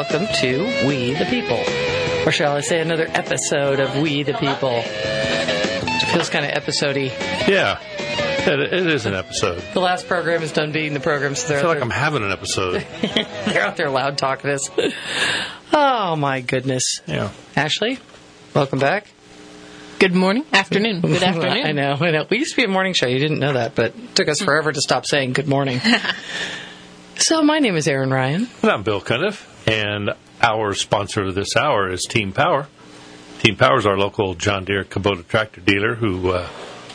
welcome to We the People. Or shall I say another episode of We the People. It feels kind of episode-y. Yeah, it is an episode. The last program is done being the program, so I feel like I'm having an episode. They're out there loud talking to us. Oh, my goodness. Yeah. Ashley, welcome back. Good morning. Afternoon. Good afternoon. I know. We used to be a morning show. You didn't know that, but it took us forever to stop saying good morning. So my name is Erin Ryan. And I'm Bill Cundiff. And our sponsor this hour is Team Power. Team Power is our local John Deere Kubota tractor dealer who are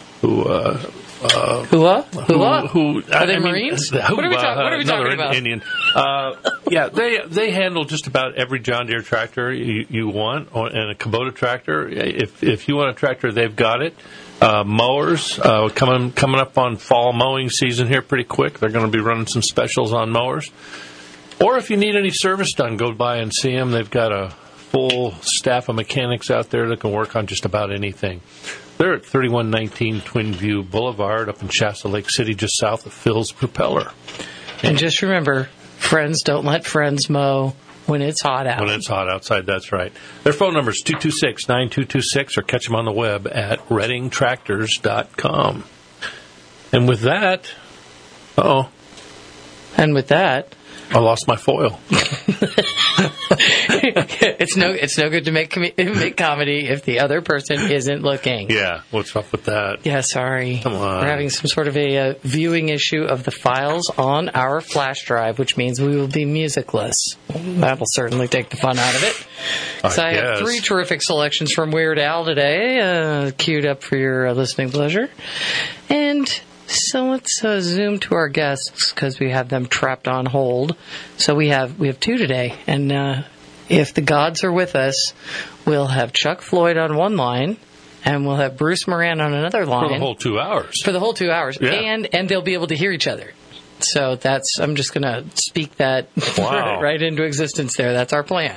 they Marines? What are we talking about? Indian. They handle just about every John Deere tractor you want, and a Kubota tractor. If you want a tractor, they've got it. Mowers coming up on fall mowing season here pretty quick. They're going to be running some specials on mowers. Or if you need any service done, go by and see them. They've got a full staff of mechanics out there that can work on just about anything. They're at 3119 Twin View Boulevard up in Shasta Lake City, just south of Phil's Propeller. And just remember, friends don't let friends mow when it's hot out. When it's hot outside, that's right. Their phone number is 226-9226, or catch them on the web at reddingtractors.com. And with that, I lost my foil. It's no good to make comedy if the other person isn't looking. Yeah, what's up with that? Yeah, sorry. Come on. We're having some sort of a viewing issue of the files on our flash drive, which means we will be musicless. That'll certainly take the fun out of it. So I have 3 terrific selections from Weird Al today, queued up for your listening pleasure. And so let's zoom to our guests because we have them trapped on hold. So we have 2 today, and if the gods are with us, we'll have Chuck Floyd on one line, and we'll have Bruce Moran on another line. For the whole 2 hours. For the whole 2 hours, yeah. And they'll be able to hear each other. So I'm just going to speak that right into existence there. That's our plan.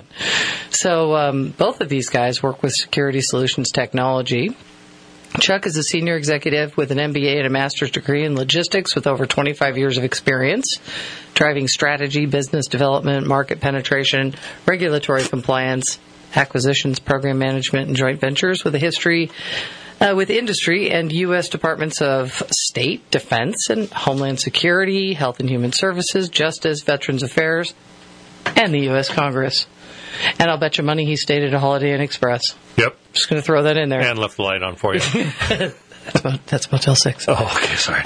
So both of these guys work with Security Solutions Technology. Chuck is a senior executive with an MBA and a master's degree in logistics with over 25 years of experience, driving strategy, business development, market penetration, regulatory compliance, acquisitions, program management, and joint ventures with a history with industry and U.S. Departments of State, Defense, and Homeland Security, Health and Human Services, Justice, Veterans Affairs, and the U.S. Congress. And I'll bet you money he stayed at a Holiday Inn Express. Yep. Just going to throw that in there. And left the light on for you. That's Motel 6. Oh, okay, sorry.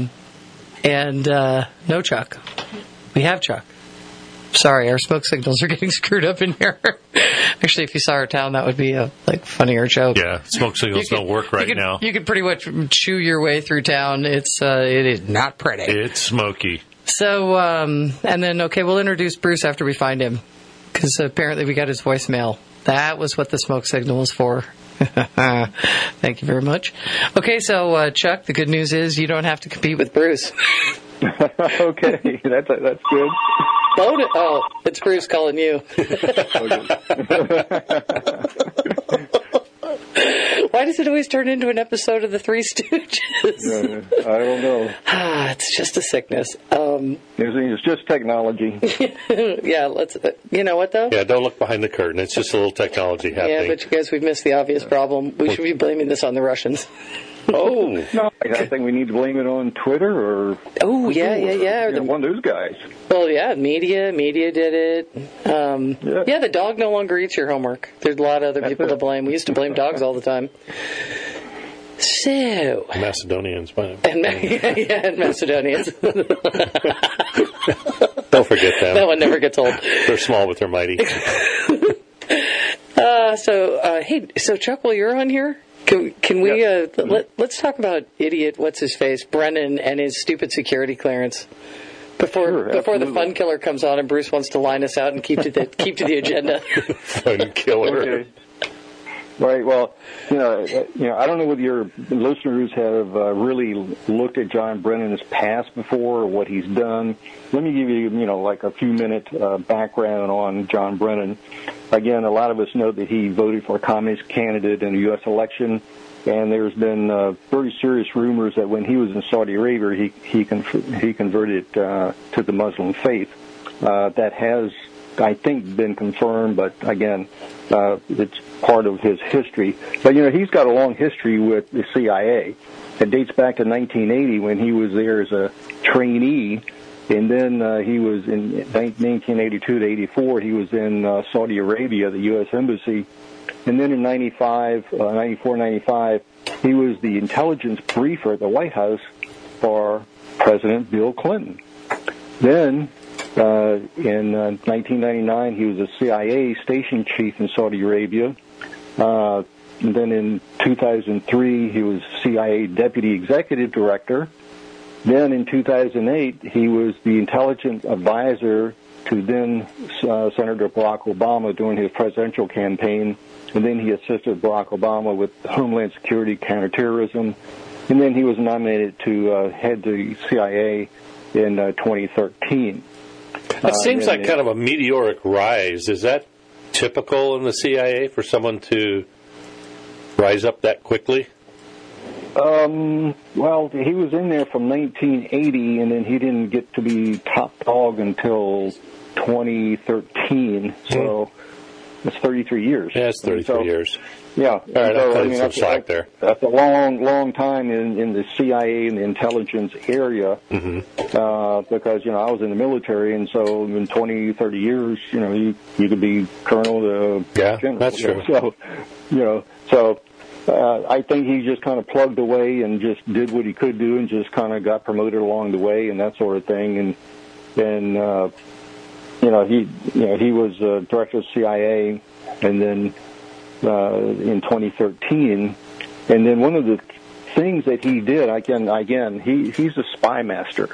And no Chuck. We have Chuck. Sorry, our smoke signals are getting screwed up in here. Actually, if you saw our town, that would be a funnier joke. Yeah, smoke signals don't work now. You could pretty much chew your way through town. It is not pretty. It's smoky. So, and then, we'll introduce Bruce after we find him. Because apparently we got his voicemail. That was what the smoke signal was for. Thank you very much. Okay, so Chuck, the good news is you don't have to compete with Bruce. Okay, that's good. Oh, it's Bruce calling you. Why does it always turn into an episode of the Three Stooges? I don't know. It's just a sickness. It's just technology. Yeah, let's. You know what though? Yeah, don't look behind the curtain. It's just a little technology happening. Yeah, but you guys, we've missed the obvious problem. We should be blaming this on the Russians. Oh no! I think we need to blame it on Twitter or. Oh yeah. One of those guys. Well, yeah, media did it. Yeah, the dog no longer eats your homework. There's a lot of other people to blame. We used to blame dogs all the time. So. Macedonians, and Macedonians. Don't forget them. That one never gets old. They're small, but they're mighty. So Chuck, while you're on here. Can we let's talk about idiot what's his face Brennan and his stupid security clearance before the fun killer comes on and Bruce wants to line us out and keep to the agenda. Fun killer. Okay. Right. Well, I don't know whether your listeners have really looked at John Brennan's past before or what he's done. Let me give you, like a few-minute background on John Brennan. Again, a lot of us know that he voted for a communist candidate in the U.S. election, and there's been very serious rumors that when he was in Saudi Arabia, he converted to the Muslim faith. That has I think, been confirmed, but again, it's part of his history. But, he's got a long history with the CIA. It dates back to 1980 when he was there as a trainee, and then he was in 1982 to 84, he was in Saudi Arabia, the U.S. Embassy. And then in 94, 95, he was the intelligence briefer at the White House for President Bill Clinton. Then, in 1999, he was a CIA station chief in Saudi Arabia. And then in 2003, he was CIA deputy executive director. Then in 2008, he was the intelligence advisor to then Senator Barack Obama during his presidential campaign. And then he assisted Barack Obama with Homeland Security, counterterrorism. And then he was nominated to head the CIA in 2013. That seems like kind of a meteoric rise. Is that typical in the CIA for someone to rise up that quickly? Well, he was in there from 1980, and then he didn't get to be top dog until 2013. So it's 33 years. Yeah, it's 33 years. Yeah. All right, I'll cut some slack there. That's a long time in the CIA and the intelligence area, because, I was in the military, and so in 20, 30 years, you could be colonel to general. That's true. So I think he just kind of plugged away and just did what he could do and just kind of got promoted along the way and that sort of thing. And he was director of CIA, and then in 2013, and then one of the things that he did, he's a spy master.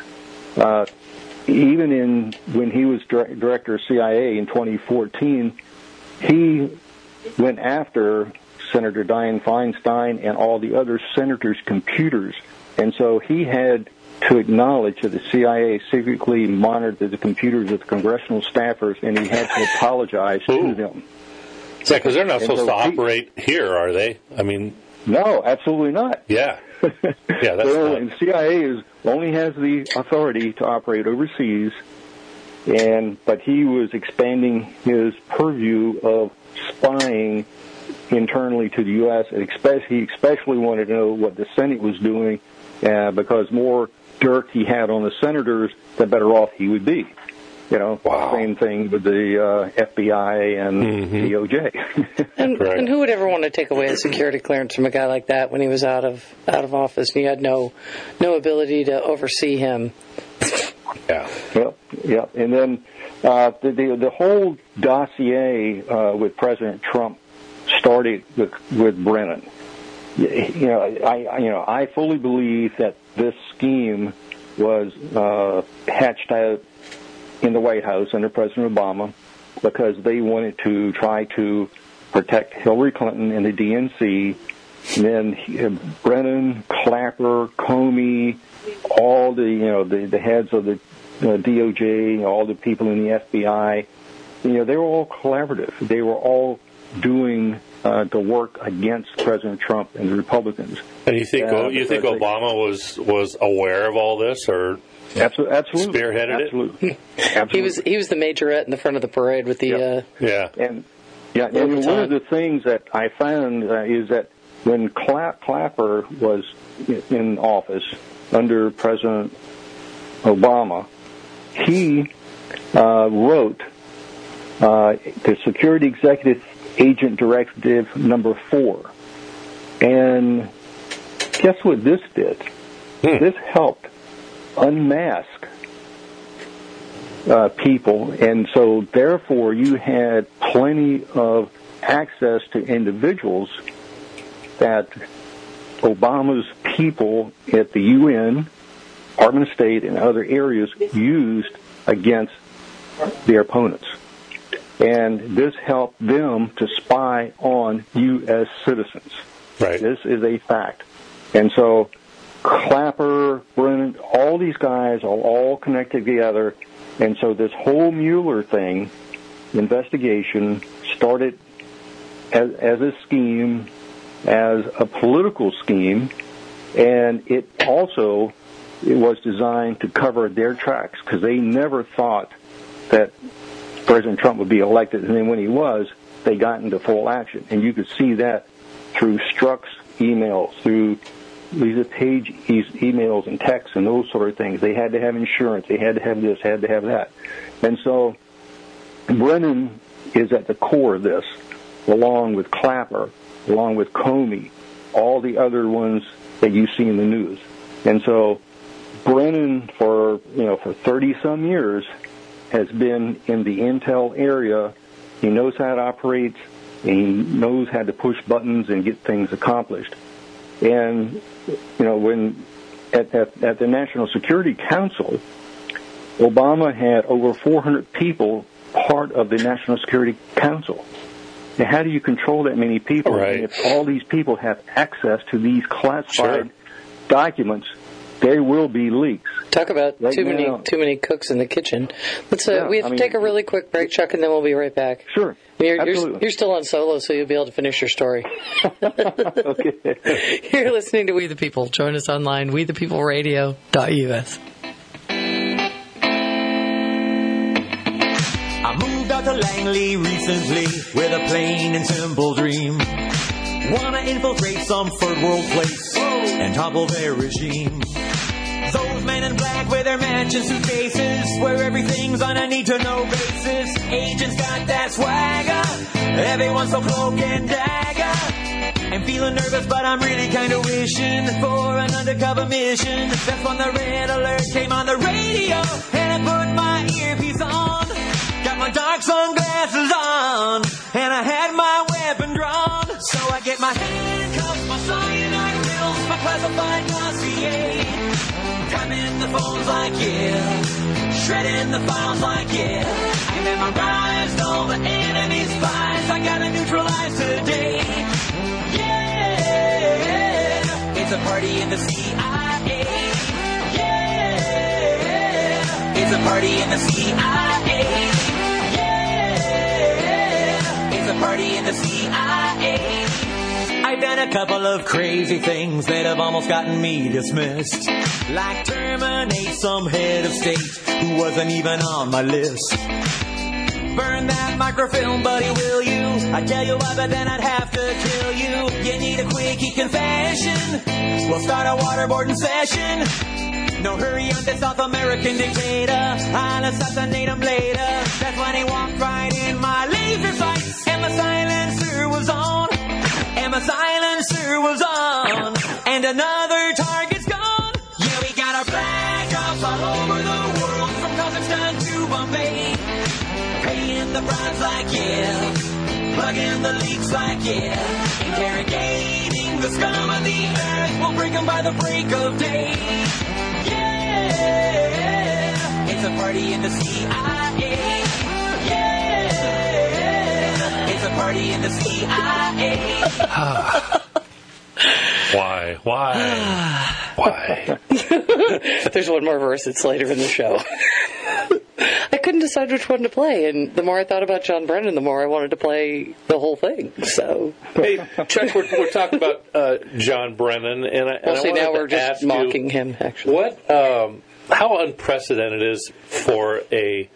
Even when he was director of CIA in 2014, he went after Senator Dianne Feinstein and all the other senators' computers, and so he had to acknowledge that the CIA secretly monitored the computers of the congressional staffers, and he had to apologize to them. Yeah, because they're not supposed to operate here, are they? I mean, no, absolutely not. Yeah, yeah. The CIA only has the authority to operate overseas, but he was expanding his purview of spying internally to the U.S. And he especially wanted to know what the Senate was doing, because more dirt he had on the senators, the better off he would be. Wow. Same thing with the FBI and DOJ. And who would ever want to take away a security clearance from a guy like that when he was out of office and you had no ability to oversee him? Yeah. Yep. And then the whole dossier with President Trump started with Brennan. I fully believe that this scheme was hatched out in the White House under President Obama because they wanted to try to protect Hillary Clinton and the DNC. And then Brennan, Clapper, Comey, all the heads of the DOJ, all the people in the FBI, they were all collaborative. They were all doing the work against President Trump and the Republicans. And you think Obama was aware of all this, or absolutely spearheaded it? Absolutely. He was the majorette in the front of the parade with the And one of the things that I found is that when Clapper was in office under President Obama, he wrote the Security Executive Agent Directive number 4. And guess what this did? This helped unmask people, and so therefore you had plenty of access to individuals that Obama's people at the UN, Department of State, and other areas used against their opponents. And this helped them to spy on U.S. citizens. Right. This is a fact. And so Clapper, Brennan, all these guys are all connected together. And so this whole Mueller thing, investigation, started as a scheme, as a political scheme, and it was designed to cover their tracks because they never thought that President Trump would be elected. And then when he was, they got into full action. And you could see that through Strzok's emails, through Lisa Page emails and texts and those sort of things. They had to have insurance. They had to have this, had to have that. And so Brennan is at the core of this, along with Clapper, along with Comey, all the other ones that you see in the news. And so Brennan, for 30-some years, has been in the intel area. He knows how it operates. He knows how to push buttons and get things accomplished. And, when at the National Security Council, Obama had over 400 people part of the National Security Council. Now, how do you control that many people? Right. If all these people have access to these classified documents, there will be leaks. Talk about too many cooks in the kitchen. We have to take a really quick break, Chuck, and then we'll be right back. Sure. You're still on solo, so you'll be able to finish your story. Okay. You're listening to We the People. Join us online, wethepeopleradio.us. I moved out to Langley recently with a plain and simple dream. Wanna infiltrate some third world place and topple their regime. Those men in black with their mansion suitcases, where everything's on a need-to-know basis. Agents got that swagger, everyone's so cloak and dagger. I'm feeling nervous, but I'm really kind of wishing for an undercover mission. That's when the red alert came on the radio, and I put my earpiece on. Got my dark sunglasses on, and I had my weapon drawn. So I get my handcuffs, my cyanide pills, my classified dossier. Tapping the phones like yeah, shredding the files like yeah. I memorized all the enemy spies, I gotta neutralize today. Yeah, it's a party in the CIA. Yeah, it's a party in the CIA. Yeah, it's a party in the CIA. I've done a couple of crazy things that have almost gotten me dismissed. Like terminate some head of state who wasn't even on my list. Burn that microfilm, buddy, will you? I tell you why, but then I'd have to kill you. You need a quickie confession. We'll start a waterboarding session. No hurry on this South American dictator. I'll assassinate him later. That's when he walked right in my laser sights, and my silencer was on. And my silencer was on. And another target's gone. Yeah, we got our flag drops all over the world, from Kazakhstan to Bombay. Paying the bribes like yeah, plugging the leaks like yeah, interrogating the scum of the earth. We'll break them by the break of day. Yeah, it's a party in the CIA. Yeah, it's a party in the CIA. Why? There's one more verse. It's later in the show. I couldn't decide which one to play, and the more I thought about John Brennan, the more I wanted to play the whole thing. So, hey, Chuck, we're talking about John Brennan, and I now we're just mocking him. Actually, what? How unprecedented it is for a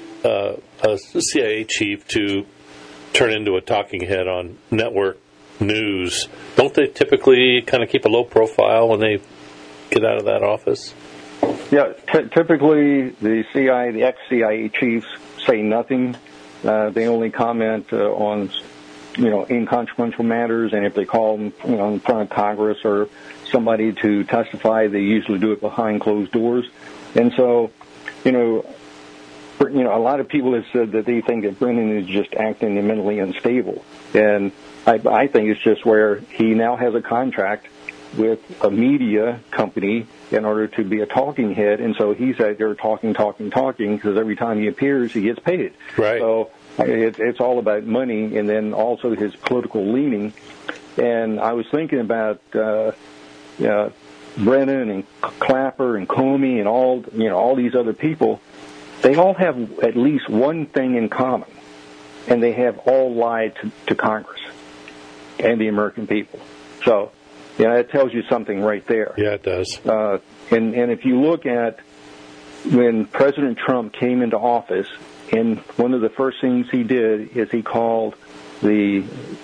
CIA chief to turn into a talking head on network news? Don't they typically kind of keep a low profile when they get out of that office? Yeah, typically the CIA, the ex-CIA chiefs say nothing. They only comment on, inconsequential matters, and if they call them, in front of Congress or somebody to testify, they usually do it behind closed doors. And so, a lot of people have said that they think that Brennan is just acting mentally unstable, and I think it's just where he now has a contract with a media company in order to be a talking head, and so he's out there talking, because every time he appears, he gets paid. Right. So it's all about money, and then also his political leaning. And I was thinking about Brennan and Clapper and Comey and all these other people. They all have at least one thing in common, and they have all lied to Congress and the American people. So, that tells you something right there. Yeah, it does. And if you look at when President Trump came into office, And one of the first things he did is he called the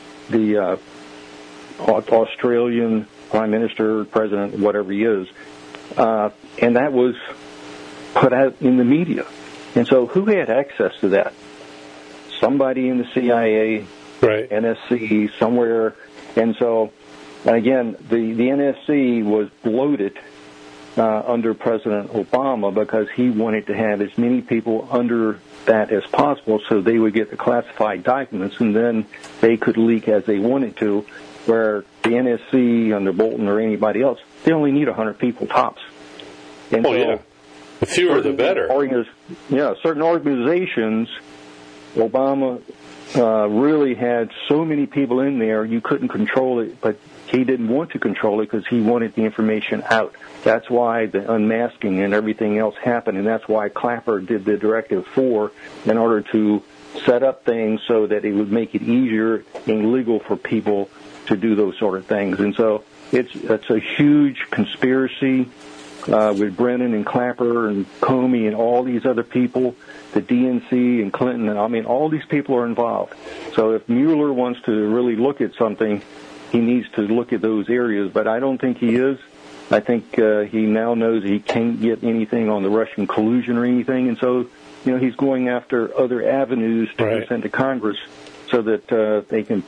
Australian Prime Minister, President, whatever he is, and that was put out in the media. And so who had access to that? Somebody in the CIA, right. NSC, somewhere. And so, again, the NSC was bloated under President Obama because he wanted to have as many people under that as possible so they would get the classified documents and then they could leak as they wanted to, where the NSC under Bolton or anybody else, they only need 100 people tops. And yeah. The fewer the better. Certain organizations, Obama really had so many people in there you couldn't control it, but he didn't want to control it because he wanted the information out. That's why the unmasking and everything else happened, and that's why Clapper did the Directive 4 in order to set up things so that it would make it easier and legal for people to do those sort of things. And so it's a huge conspiracy with Brennan and Clapper and Comey and all these other people, the DNC and Clinton, and I mean, all these people are involved. So if Mueller wants to really look at something, he needs to look at those areas, but I don't think he is. I think he now knows he can't get anything on the Russian collusion or anything, and so, he's going after other avenues to present to Congress so that they can,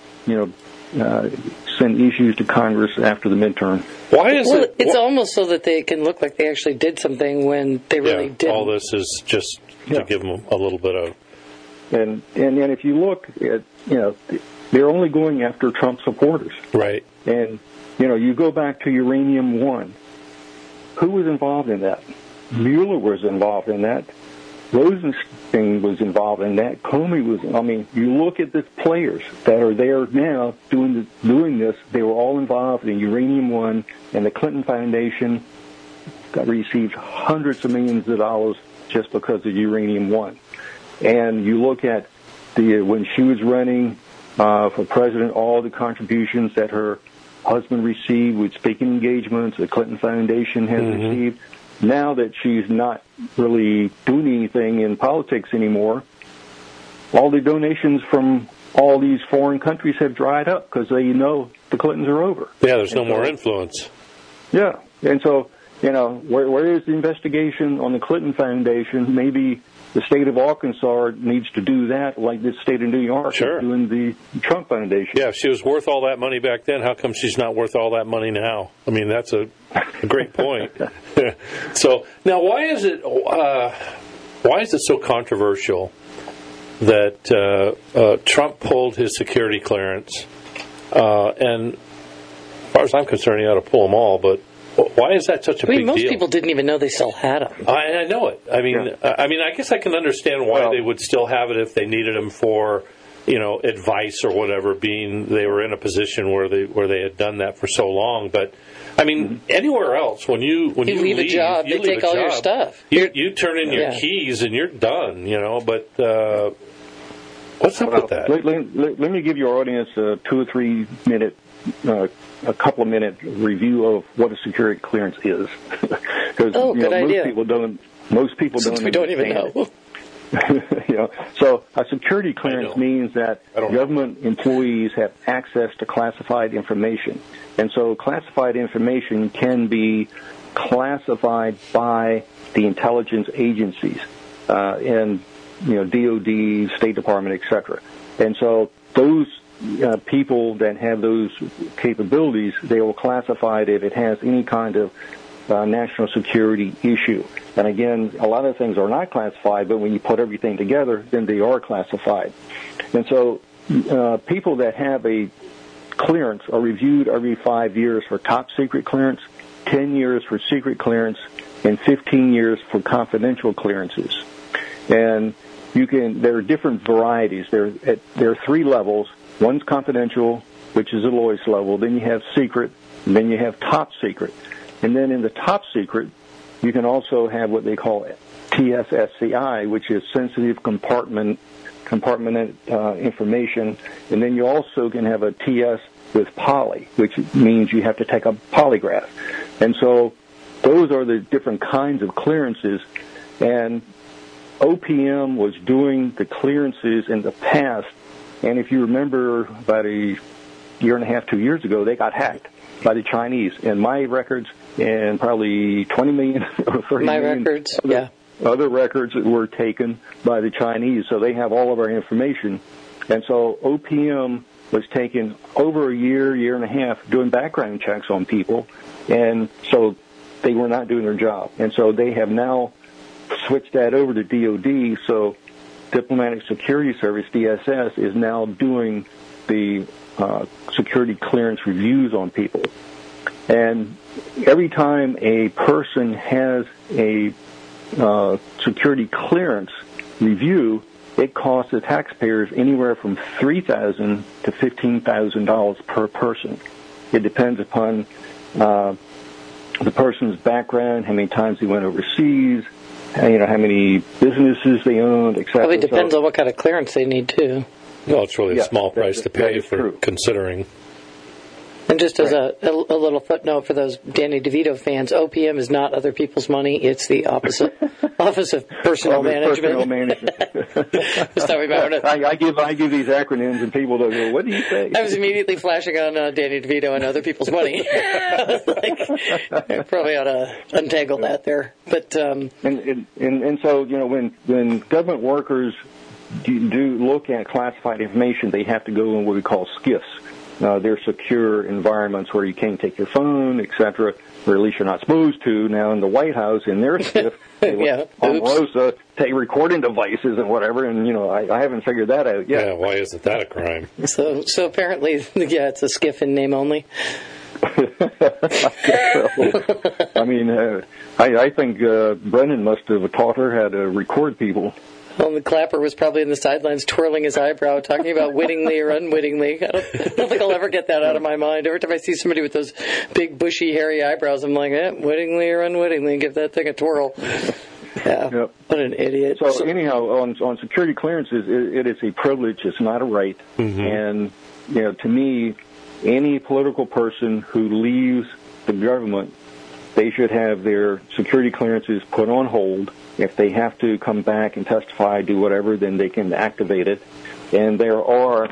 send issues to Congress after the midterm. Why is it? It's almost so that they can look like they actually did something when they really didn't. All this is just to give them a little bit of. And if you look at, they're only going after Trump supporters. Right. And, you go back to Uranium One. Who was involved in that? Mueller was involved in that. Rosenstein was involved in that. Comey was. I mean, you look at the players that are there now doing this. They were all involved in Uranium One, and the Clinton Foundation received hundreds of millions of dollars just because of Uranium One. And you look at when she was running for president, all the contributions that her husband received with speaking engagements, the Clinton Foundation has received. Now that she's not really doing anything in politics anymore, all the donations from all these foreign countries have dried up because they know the Clintons are over. Yeah, there's no more influence. Yeah, and so, where is the investigation on the Clinton Foundation? Maybe the state of Arkansas needs to do that, like the state of New York is doing the Trump Foundation. Yeah, if she was worth all that money back then, how come she's not worth all that money now? I mean, that's a great point. So now, why is it so controversial that Trump pulled his security clearance? And as far as I'm concerned, he ought to pull them all, but why is that such a big deal? Most people didn't even know they still had them. I know it. I mean, I guess I can understand why they would still have it if they needed them for, advice or whatever. Being they were in a position where they had done that for so long. But I mean, anywhere else when you leave a job, they take all your stuff. You turn in your keys and you're done. But what's up with that? Let me give your audience a 2 or 3 minute. A couple of minute review of what a security clearance is, because most people don't. We don't even know. So a security clearance means that government employees have access to classified information, and so classified information can be classified by the intelligence agencies, and DOD, State Department, etc. And so those people that have those capabilities, they will classify it if it has any kind of national security issue. And again, a lot of things are not classified, but when you put everything together, then they are classified. And so people that have a clearance are reviewed every 5 years for top secret clearance, 10 years for secret clearance, and 15 years for confidential clearances. And there are different varieties. There are 3 levels. One's confidential, which is the lowest level. Then you have secret, and then you have top secret. And then in the top secret, you can also have what they call TSSCI, which is sensitive compartment information. And then you also can have a TS with poly, which means you have to take a polygraph. And so those are the different kinds of clearances. And OPM was doing the clearances in the past, and if you remember about a year and a half, 2 years ago, they got hacked by the Chinese, and my records and probably 20 million or 30 my million records, other records were taken by the Chinese, so they have all of our information. And so OPM was taking over a year and a half doing background checks on people, and so they were not doing their job. And so they have now switched that over to DOD, so Diplomatic Security Service, DSS, is now doing the security clearance reviews on people. And every time a person has a security clearance review, it costs the taxpayers anywhere from $3,000 to $15,000 per person. It depends upon the person's background, how many times they went overseas, how many businesses they owned, etc. Probably depends on what kind of clearance they need, too. Well, it's really a small price to pay for considering. And just as a little footnote for those Danny DeVito fans, OPM is not other people's money. It's the opposite. Office of Personnel Management. Personnel Management. I give these acronyms and people don't go, what do you say? I was immediately flashing on Danny DeVito and other people's money. I probably ought to untangle that there. But and so, when government workers do look at classified information, they have to go in what we call SCIFs. They're secure environments where you can't take your phone, etc., or at least you're not supposed to. Now, in the White House, in their SCIF, Omarosa take recording devices and whatever, and, I haven't figured that out yet. Yeah, why isn't that a crime? So apparently, it's a SCIF in name only. I guess so. I mean, I think Brennan must have taught her how to record people. Well, the Clapper was probably in the sidelines twirling his eyebrow, talking about wittingly or unwittingly. I don't think I'll ever get that out of my mind. Every time I see somebody with those big, bushy, hairy eyebrows, I'm like, wittingly or unwittingly, give that thing a twirl. Yeah, yep. What an idiot. So anyhow, on security clearances, it is a privilege. It's not a right. Mm-hmm. And, to me, any political person who leaves the government, they should have their security clearances put on hold. If they have to come back and testify, do whatever, then they can activate it. And there are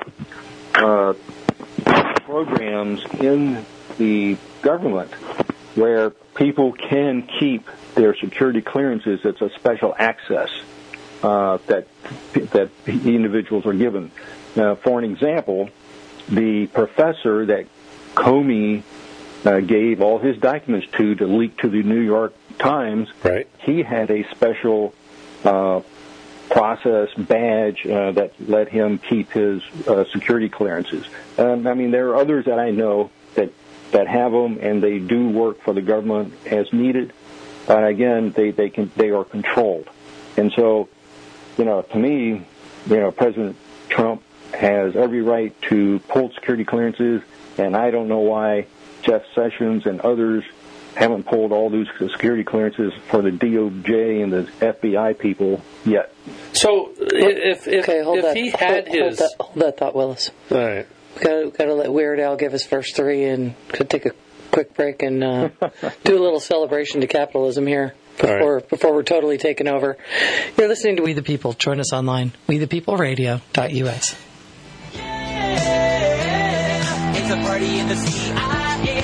programs in the government where people can keep their security clearances. It's a special access that individuals are given. Now, for an example, the professor that Comey gave all his documents to leak to the New York Times, right. He had a special process badge that let him keep his security clearances. There are others that I know that have them, and they do work for the government as needed. But again, they are controlled. And so, to me, President Trump has every right to pull security clearances, and I don't know why Jeff Sessions and others haven't pulled all these security clearances for the DOJ and the FBI people yet. So if he had his... Hold that thought, Willis. All right. Got to let Weird Al give his first three and could take a quick break and do a little celebration to capitalism here before we're totally taken over. You're listening to We the People. Join us online, wethepeopleradio.us. Yeah, it's a party in the CIA.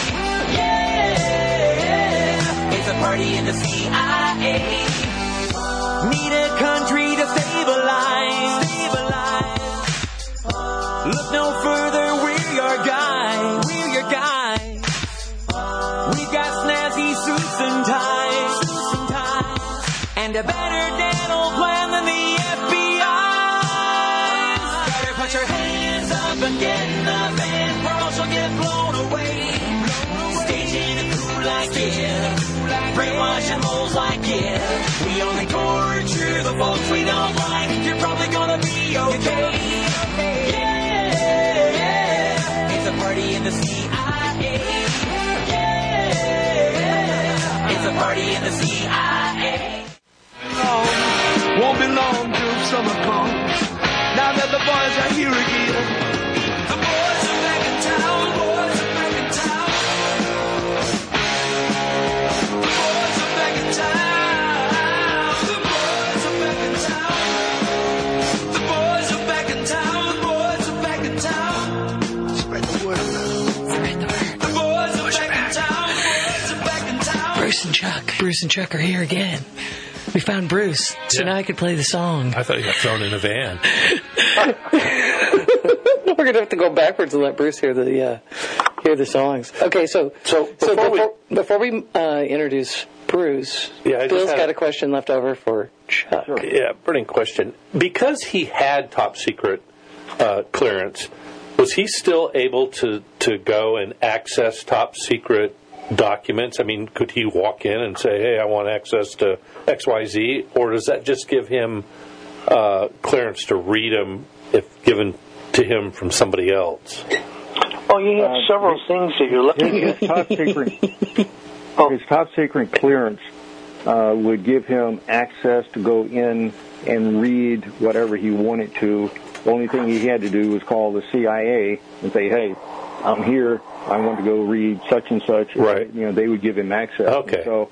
Yeah, it's a party in the CIA. Need a country to stabilize. Look no further, we're your guy. We've got snazzy suits and ties. And a better dental plan than the FBI. Better put your hands up and get in the van, or else you'll get blown away. Staging a coup like it, brainwashing moles like it. We only torture the folks we don't like. You're probably gonna be okay. Yeah, it's a party in the CIA. Yeah, it's a party in the CIA. Won't be long till summer comes. Now that the boys are here again. The boys are back in town. The boys are back in town. The boys are back in town. The boys are back in Bruce and Chuck are here again. We found Bruce, so now I could play the song. I thought you got thrown in a van. We're going to have to go backwards and let Bruce hear the songs. Okay, so before we introduce Bruce, Bill's got a question left over for Chuck. Sure. Yeah, burning question. Because he had top secret clearance, was he still able to go and access top secret documents? I mean, could he walk in and say, hey, I want access to XYZ? Or does that just give him clearance to read them if given to him from somebody else? Oh, you have several things that you're looking at. His top secret clearance would give him access to go in and read whatever he wanted to. The only thing he had to do was call the CIA and say, hey, I'm here. I want to go read such and such. Right. They would give him access. Okay. So,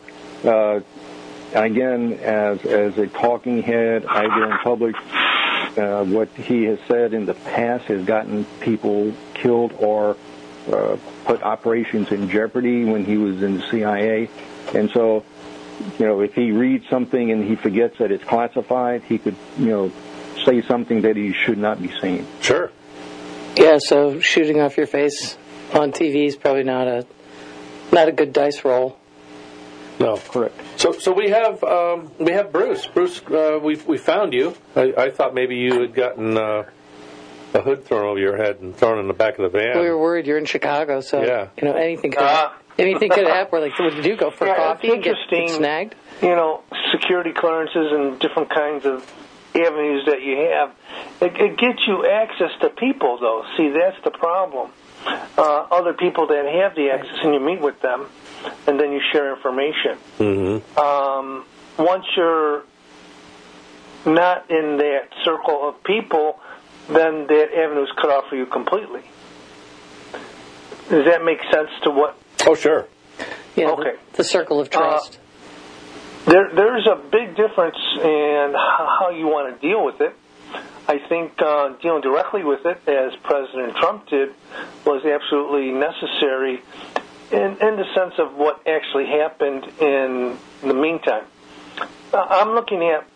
again, as a talking head, either in public, what he has said in the past has gotten people killed or put operations in jeopardy when he was in the CIA. And so, if he reads something and he forgets that it's classified, he could, say something that he should not be saying. Sure. Yeah, so shooting off your face on TV is probably not a good dice roll. No, correct. So we have Bruce. Bruce, we found you. I thought maybe you had gotten a hood thrown over your head and thrown in the back of the van. We were worried you're in Chicago, so anything could happen. We're like, what did you go for coffee and get snagged? Security clearances and different kinds of avenues that you have. It gets you access to people, though. See, that's the problem. Other people that have the access, and you meet with them, and then you share information. Mm-hmm. Once you're not in that circle of people, then that avenue is cut off for you completely. Does that make sense to what? Oh, sure. Yeah, okay. The circle of trust. There's a big difference in how you want to deal with it. I think dealing directly with it, as President Trump did, was absolutely necessary in the sense of what actually happened in the meantime. I'm looking at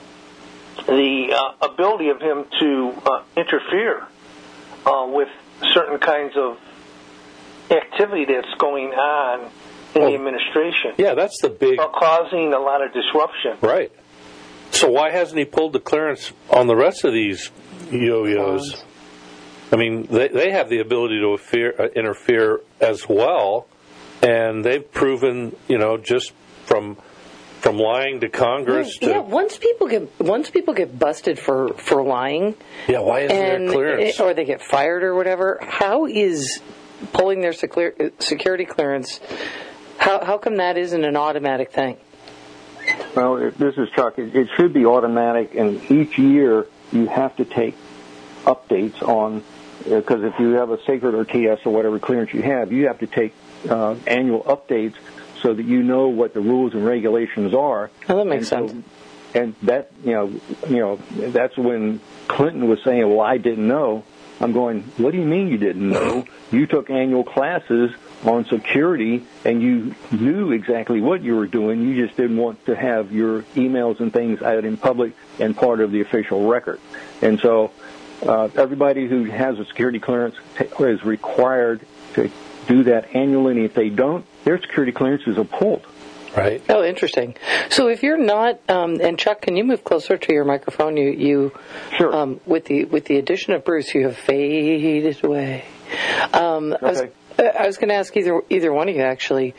the ability of him to interfere with certain kinds of activity that's going on in the administration. Yeah, that's the big... causing a lot of disruption. Right. So why hasn't he pulled the clearance on the rest of these yo-yos? I mean, they have the ability to interfere as well, and they've proven, just from lying to Congress to... Yeah, once people get busted for lying... Yeah, why isn't there clearance? Or they get fired or whatever, how is pulling their security clearance... How come that isn't an automatic thing? Well, this is Chuck. It should be automatic, and each year you have to take updates on, because if you have a sacred or TS or whatever clearance you have to take annual updates so that you know what the rules and regulations are. Oh, that makes sense. And that, that's when Clinton was saying, well, I didn't know. I'm going, what do you mean you didn't know? You took annual classes on security, and you knew exactly what you were doing. You just didn't want to have your emails and things out in public and part of the official record. And so everybody who has a security clearance is required to do that annually, and if they don't, their security clearances are pulled. Right. Oh, interesting. So if you're not, and Chuck, can you move closer to your microphone? You sure. With the addition of Bruce, you have faded away. Okay. I was going to ask either one of you actually,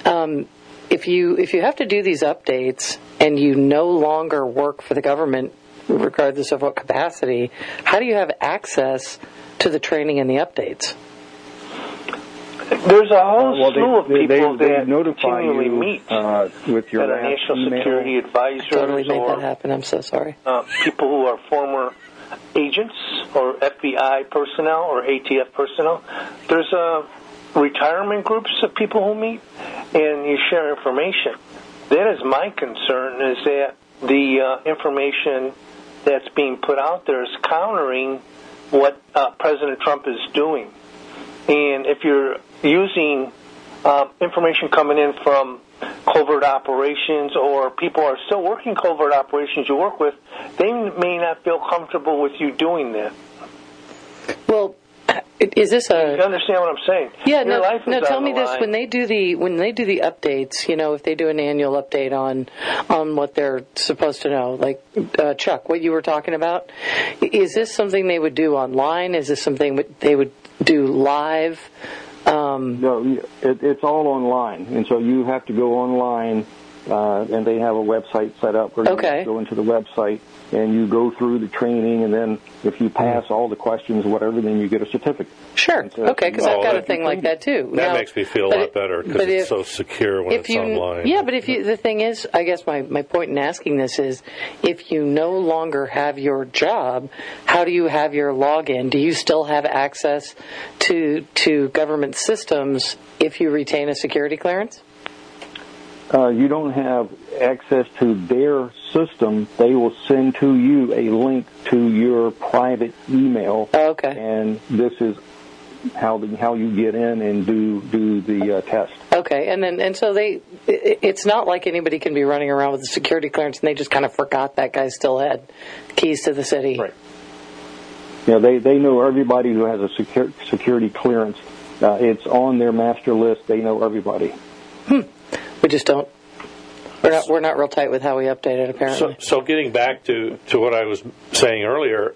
if you have to do these updates and you no longer work for the government, regardless of what capacity, how do you have access to the training and the updates? There's a whole slew of people they that notify continually you meet with your that are national security advisors. Totally made that happen. I'm so sorry. People who are former agents or FBI personnel or ATF personnel. There's retirement groups of people who meet, and you share information. That is my concern, is that the information that's being put out there is countering what President Trump is doing. And if you're using information coming in from covert operations, or people are still working covert operations you work with, they may not feel comfortable with you doing that. Well, is this you understand what I'm saying? Yeah. No. Tell me this: when they do the updates, if they do an annual update on what they're supposed to know, like Chuck, what you were talking about, is this something they would do online? Is this something they would do live? No, it's all online, and so you have to go online, and they have a website set up where you go into the website and you go through the training, and then if you pass all the questions, whatever, then you get a certificate. Sure. Okay, because I've got a thing like that too. That makes me feel a lot better because it's so secure when it's online. Yeah, but the thing is, I guess my point in asking this is, if you no longer have your job, how do you have your login? Do you still have access to government systems if you retain a security clearance? You don't have access to their system. They will send to you a link to your private email. Okay. And this is how you get in and do the test. Okay, and so it's not like anybody can be running around with a security clearance and they just kind of forgot that guy still had keys to the city. Right. Yeah, they know everybody who has a security clearance. It's on their master list. They know everybody. We just don't. We're not real tight with how we update it, apparently. So getting back to what I was saying earlier,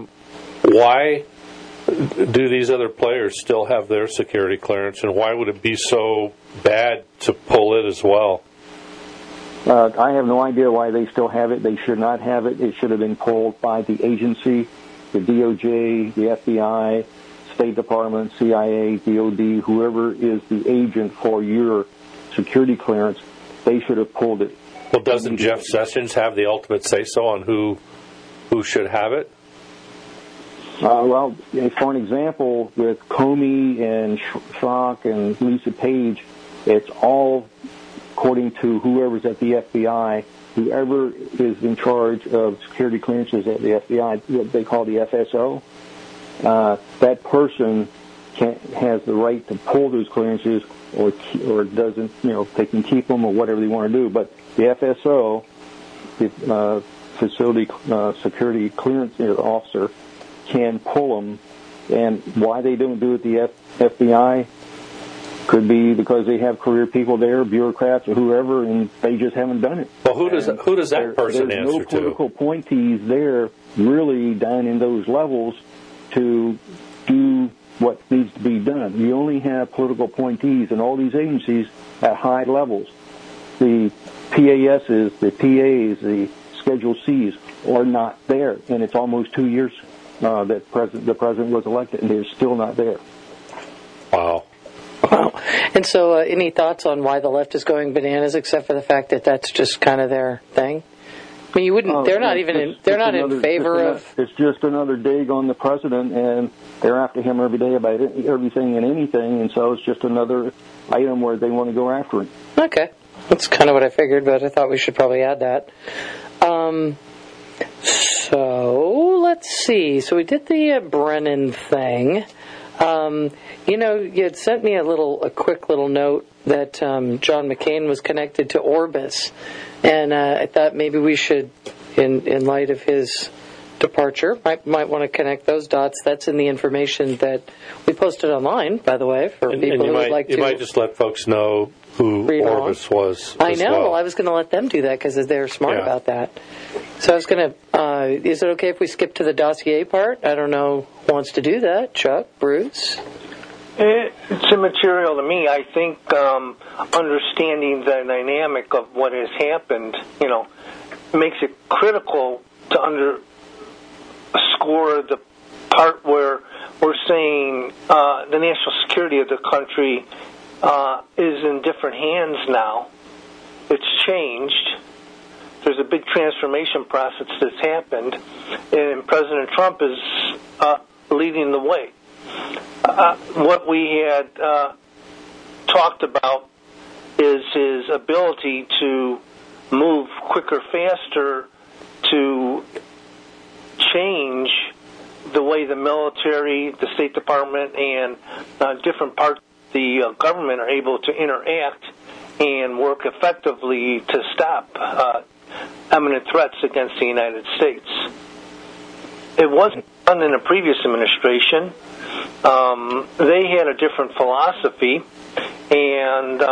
why do these other players still have their security clearance, and why would it be so bad to pull it as well? I have no idea why they still have it. They should not have it. It should have been pulled by the agency, the DOJ, the FBI, State Department, CIA, DOD, whoever is the agent for your security clearance. They should have pulled it. Well, doesn't Jeff Sessions have the ultimate say-so on who should have it? Well, for an example, with Comey and Schrock and Lisa Page, it's all according to whoever's at the FBI. Whoever is in charge of security clearances at the FBI, what they call the FSO, that person has the right to pull those clearances or doesn't, they can keep them or whatever they want to do. But the FSO, the Facility Security Clearance Officer, can pull them. And why they don't do it the FBI could be because they have career people there, bureaucrats or whoever, and they just haven't done it. Well, who does that person answer to? There's no political appointees there really down in those levels to do what needs to be done. You only have political appointees in all these agencies at high levels. The PASs, the PAs, the Schedule Cs are not there, and it's almost 2 years that the president was elected, and they're still not there. Wow. And so, any thoughts on why the left is going bananas, except for the fact that that's just kind of their thing? I mean, you wouldn't. They're not even. They're not in favor of. It's just another dig on the president, and they're after him every day about everything and anything, and so it's just another item where they want to go after him. Okay, that's kind of what I figured, but I thought we should probably add that. So let's see. So we did the Brennan thing. You had sent me a quick little note that John McCain was connected to Orbis, and I thought maybe we should, in light of his departure, might want to connect those dots. That's in the information that we posted online, by the way, for people who would like to. You might just let folks know who Orbis was. I know. Well, I was going to let them do that because they're smart about that. So I was going to. Is it okay if we skip to the dossier part? I don't know who wants to do that. Chuck, Bruce. It's immaterial to me. I think understanding the dynamic of what has happened, makes it critical to underscore the part where we're saying the national security of the country is in different hands now. It's changed. There's a big transformation process that's happened, and President Trump is leading the way. What we had talked about is his ability to move quicker, faster, to change the way the military, the State Department, and different parts of the government are able to interact and work effectively to stop imminent threats against the United States. It wasn't done in the previous administration. They had a different philosophy, and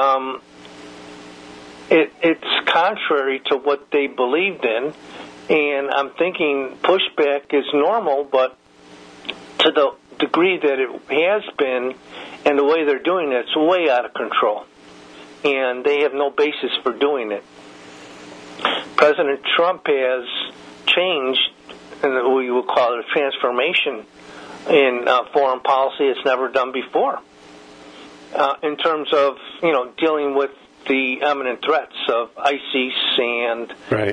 it's contrary to what they believed in. And I'm thinking pushback is normal, but to the degree that it has been and the way they're doing it, it's way out of control. And they have no basis for doing it. President Trump has changed, and we will call it a transformation in foreign policy it's never done before. In terms of, dealing with the imminent threats of ISIS and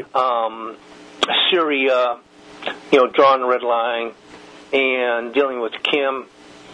Syria, drawing the red line, and dealing with Kim.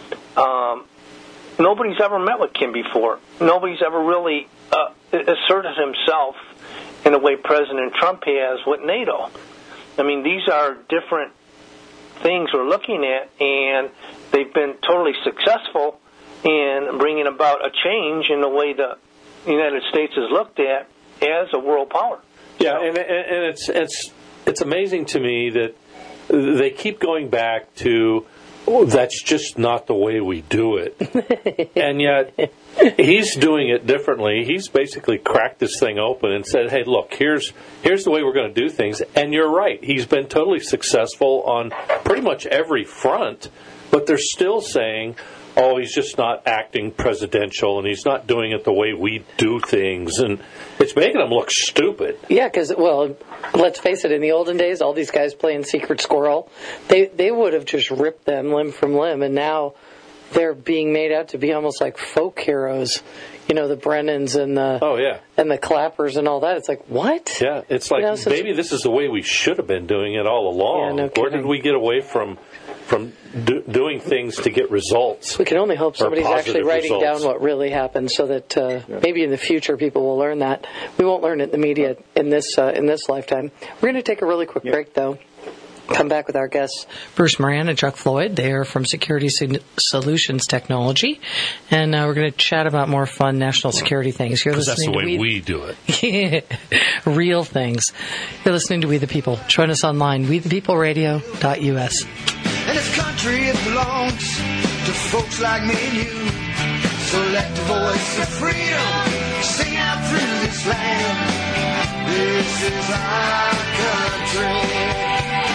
Nobody's ever met with Kim before. Nobody's ever really asserted himself in the way President Trump has with NATO. I mean, these are different things we're looking at, and they've been totally successful in bringing about a change in the way the United States is looked at as a world power. Yeah, and it's amazing to me that they keep going back to, that's just not the way we do it. And yet, he's doing it differently. He's basically cracked this thing open and said, hey, look, here's the way we're going to do things. And you're right. He's been totally successful on pretty much every front, but they're still saying, oh, he's just not acting presidential, and he's not doing it the way we do things, and it's making him look stupid. Yeah, because, well, let's face it, in the olden days, all these guys playing Secret Squirrel, they would have just ripped them limb from limb, and now they're being made out to be almost like folk heroes. The Brennans and the Clappers and all that. It's like, what? Yeah, it's like, maybe this is the way we should have been doing it all along. Yeah, no Where did we get away from doing things to get results? We can only hope somebody's actually writing down what really happened, so that maybe in the future people will learn that. We won't learn it in the media in this lifetime. We're going to take a really quick break, though. Come back with our guests, Bruce Moran and Chuck Floyd. They are from Security Solutions Technology, and we're going to chat about more fun national security things. Because that's the way we do it. Real things. You're listening to We the People. Join us online, wethepeopleradio.us. And this country, it belongs to folks like me and you. So let the voice of freedom sing out through this land. This is our country.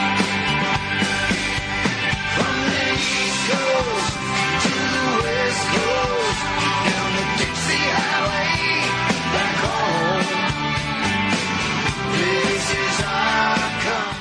From the East Coast to the West Coast, down the Dixie Highway, back home. This is our country.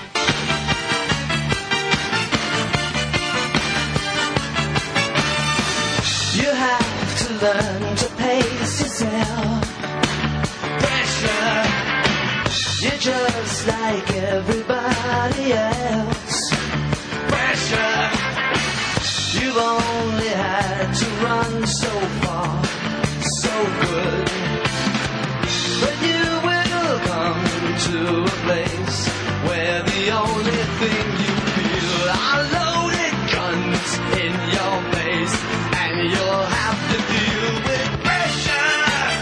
You have to learn to pace yourself. Pressure, you're just like everybody else. Pressure, you've only had to run so far, so good. But you will come to a place where the only thing you feel are loaded guns in your face, and you'll have to deal with pressure.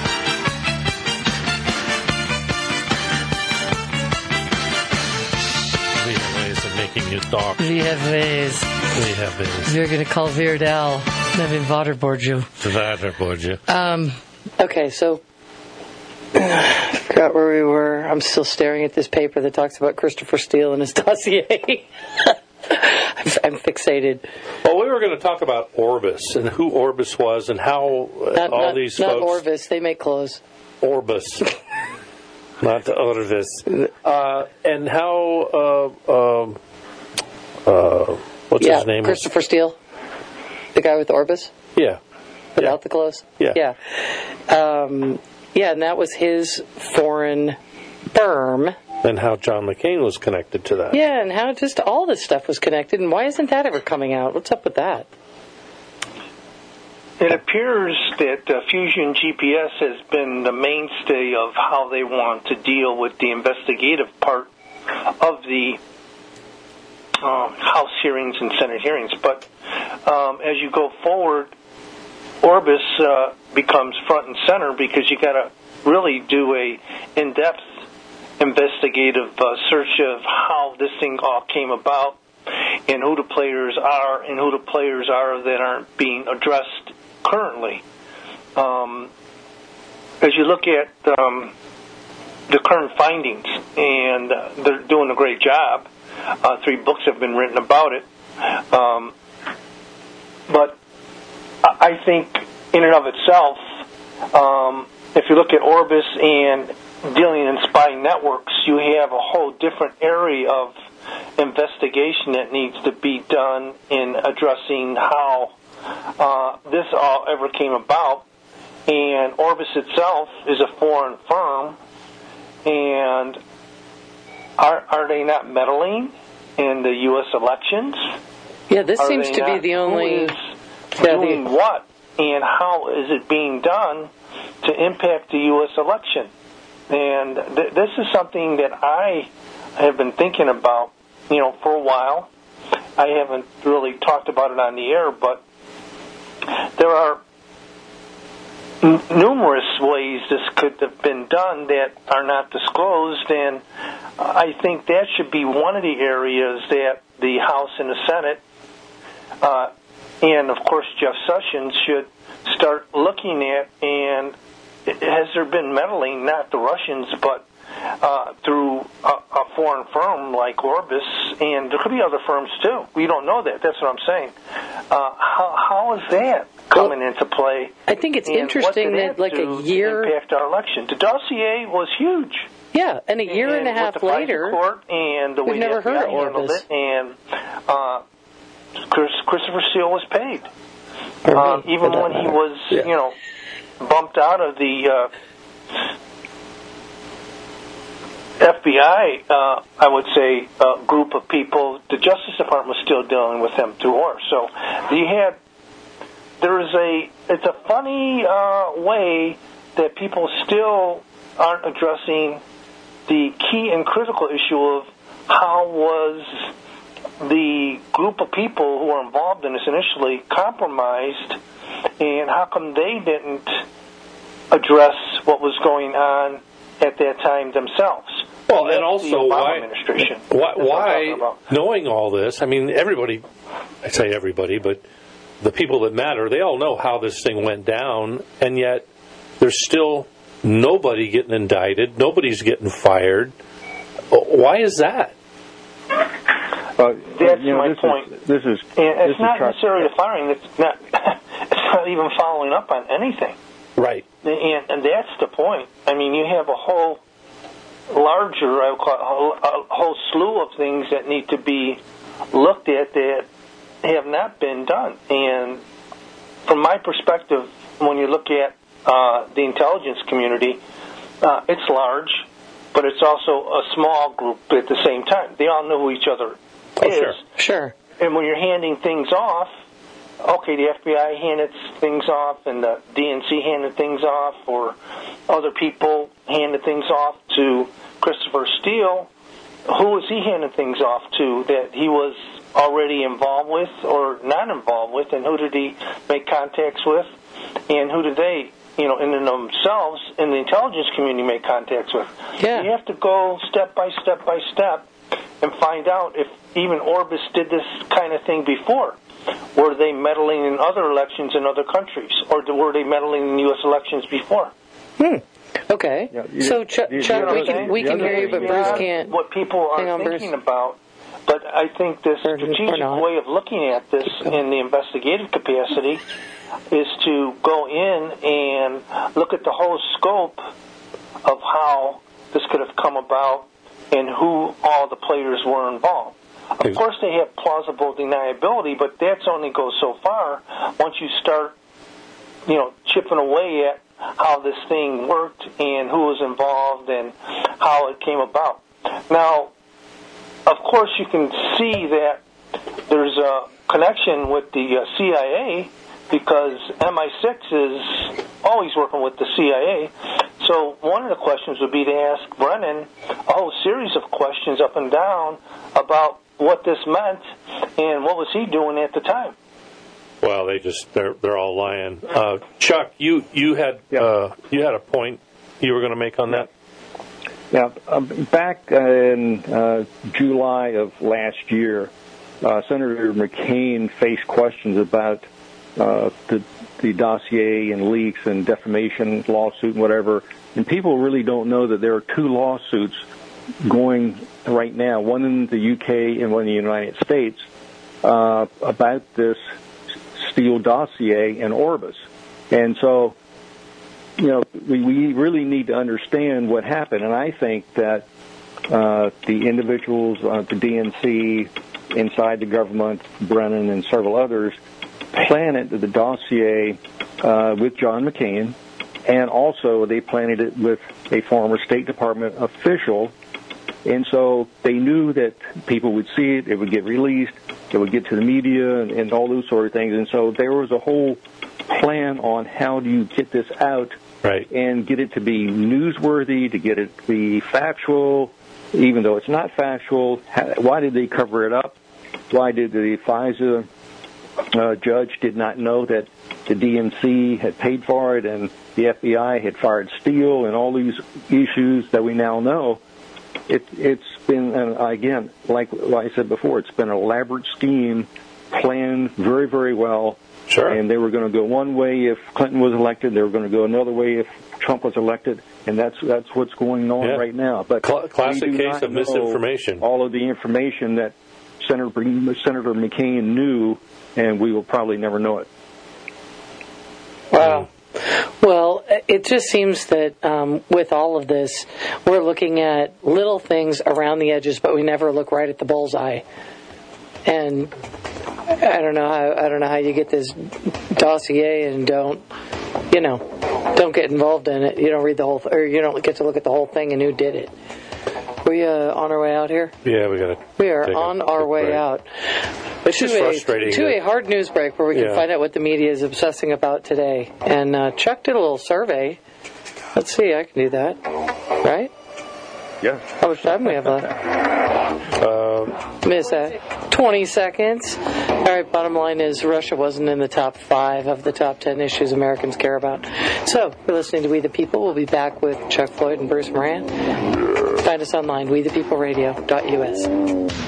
We have ways of making you talk. We have ways. We have ways. We're going to call Virdal. Let me waterboard you. Waterboard you. Okay, so I forgot where we were. I'm still staring at this paper that talks about Christopher Steele and his dossier. I'm fixated. Well, we were going to talk about Orbis and who Orbis was and how these folks... Not Orvis, they make clothes. Orbis. Not Orvis. And how... what's his name? Christopher Steele. The guy with Orbis? Yeah. Without the clothes? Yeah. Yeah, and that was his foreign firm. And how John McCain was connected to that. Yeah, and how just all this stuff was connected, and why isn't that ever coming out? What's up with that? It appears that Fusion GPS has been the mainstay of how they want to deal with the investigative part of the House hearings and Senate hearings. But as you go forward, Orbis becomes front and center because you got to really do a in-depth investigative search of how this thing all came about and who the players are and who the players are that aren't being addressed currently. As you look at the current findings, and they're doing a great job. 3 books have been written about it. But I think in and of itself, if you look at Orbis and dealing in spy networks, you have a whole different area of investigation that needs to be done in addressing how this all ever came about. And Orbis itself is a foreign firm, and are they not meddling in the U.S. elections? Yeah, this seems to be the only... doing what, and how is it being done to impact the U.S. election? And this is something that I have been thinking about, for a while. I haven't really talked about it on the air, but there are numerous ways this could have been done that are not disclosed, and I think that should be one of the areas that the House and the Senate, and of course Jeff Sessions, should start looking at. And has there been meddling, not the Russians, but through a foreign firm like Orbis, and there could be other firms too. We don't know that. That's what I'm saying. How is that coming into play? I think it's interesting that like a year impact our election. The dossier was huge. Yeah, and a year and a half later, court and the way we've never heard of Orbis. It, and Christopher Steele was paid, even when he was, bumped out of the FBI, I would say, group of people. The Justice Department was still dealing with him through Orr. So it's a funny way that people still aren't addressing the key and critical issue of how was the group of people who were involved in this initially compromised, and how come they didn't address what was going on at that time themselves. Well, and also why knowing all this, I mean, everybody, I say everybody, but the people that matter, they all know how this thing went down, and yet there's still nobody getting indicted, nobody's getting fired. Why is that? That's my point. It's not necessarily the firing. It's not even following up on anything. Right. And that's the point. I mean, you have a whole larger, I would call it, a whole slew of things that need to be looked at that have not been done. And from my perspective, when you look at the intelligence community, it's large, but it's also a small group at the same time. They all know who each other is. Sure. And when you're handing things off, okay, the FBI handed things off, and the DNC handed things off, or other people handed things off to Christopher Steele. Who was he handing things off to that he was already involved with or not involved with, and who did he make contacts with, and who did they, in themselves, in the intelligence community, make contacts with? Yeah. You have to go step by step by step and find out if even Orbis did this kind of thing before. Were they meddling in other elections in other countries, or were they meddling in U.S. elections before? Okay. Yeah, so, Chuck, we can hear you, but Bruce can't. What people are thinking about, but I think this strategic way of looking at this in the investigative capacity is to go in and look at the whole scope of how this could have come about and who all the players were involved. Of course, they have plausible deniability, but that's only goes so far. Once you start, chipping away at how this thing worked and who was involved and how it came about. Now, of course, you can see that there's a connection with the CIA because MI6 is always working with the CIA. So one of the questions would be to ask Brennan a whole series of questions up and down about what this meant and what was he doing at the time. Well, they're all lying. Chuck, you had a point you were going to make on that? Yeah, back in July of last year, Senator McCain faced questions about the dossier and leaks and defamation lawsuit and whatever. And people really don't know that there are two lawsuits going right now, one in the UK and one in the United States, about this Steele dossier and Orbis. And so, we really need to understand what happened. And I think that the individuals, the DNC, inside the government, Brennan and several others, planted the dossier with John McCain, and also they planted it with a former State Department official. And so they knew that people would see it, it would get released, it would get to the media, and all those sort of things. And so there was a whole plan on how do you get this out, right, and get it to be newsworthy, to get it to be factual, even though it's not factual. Why did they cover it up? Why did the FISA judge did not know that the DNC had paid for it and the FBI had fired Steele, and all these issues that we now know? It's been, and again, like I said before, it's been an elaborate scheme, planned very, very well. Sure. And they were going to go one way if Clinton was elected. They were going to go another way if Trump was elected. And that's what's going on right now. But classic case of misinformation. All of the information that Senator McCain knew, and we will probably never know it. Wow. Well, it just seems that with all of this, we're looking at little things around the edges, but we never look right at the bullseye. And I don't know how you get this dossier and don't get involved in it. You don't read the whole, or you don't get to look at the whole thing and who did it. We on our way out here? Yeah, we are on our way out. It's just frustrating. To a hard news break where we can find out what the media is obsessing about today. And Chuck did a little survey. Let's see, I can do that. Right? Yeah. How much time do we have left? Miss that. 20 seconds. All right, bottom line is Russia wasn't in the top 5 of the top 10 issues Americans care about. So, you're listening to We the People. We'll be back with Chuck Floyd and Bruce Moran. Find us online, wethepeopleradio.us.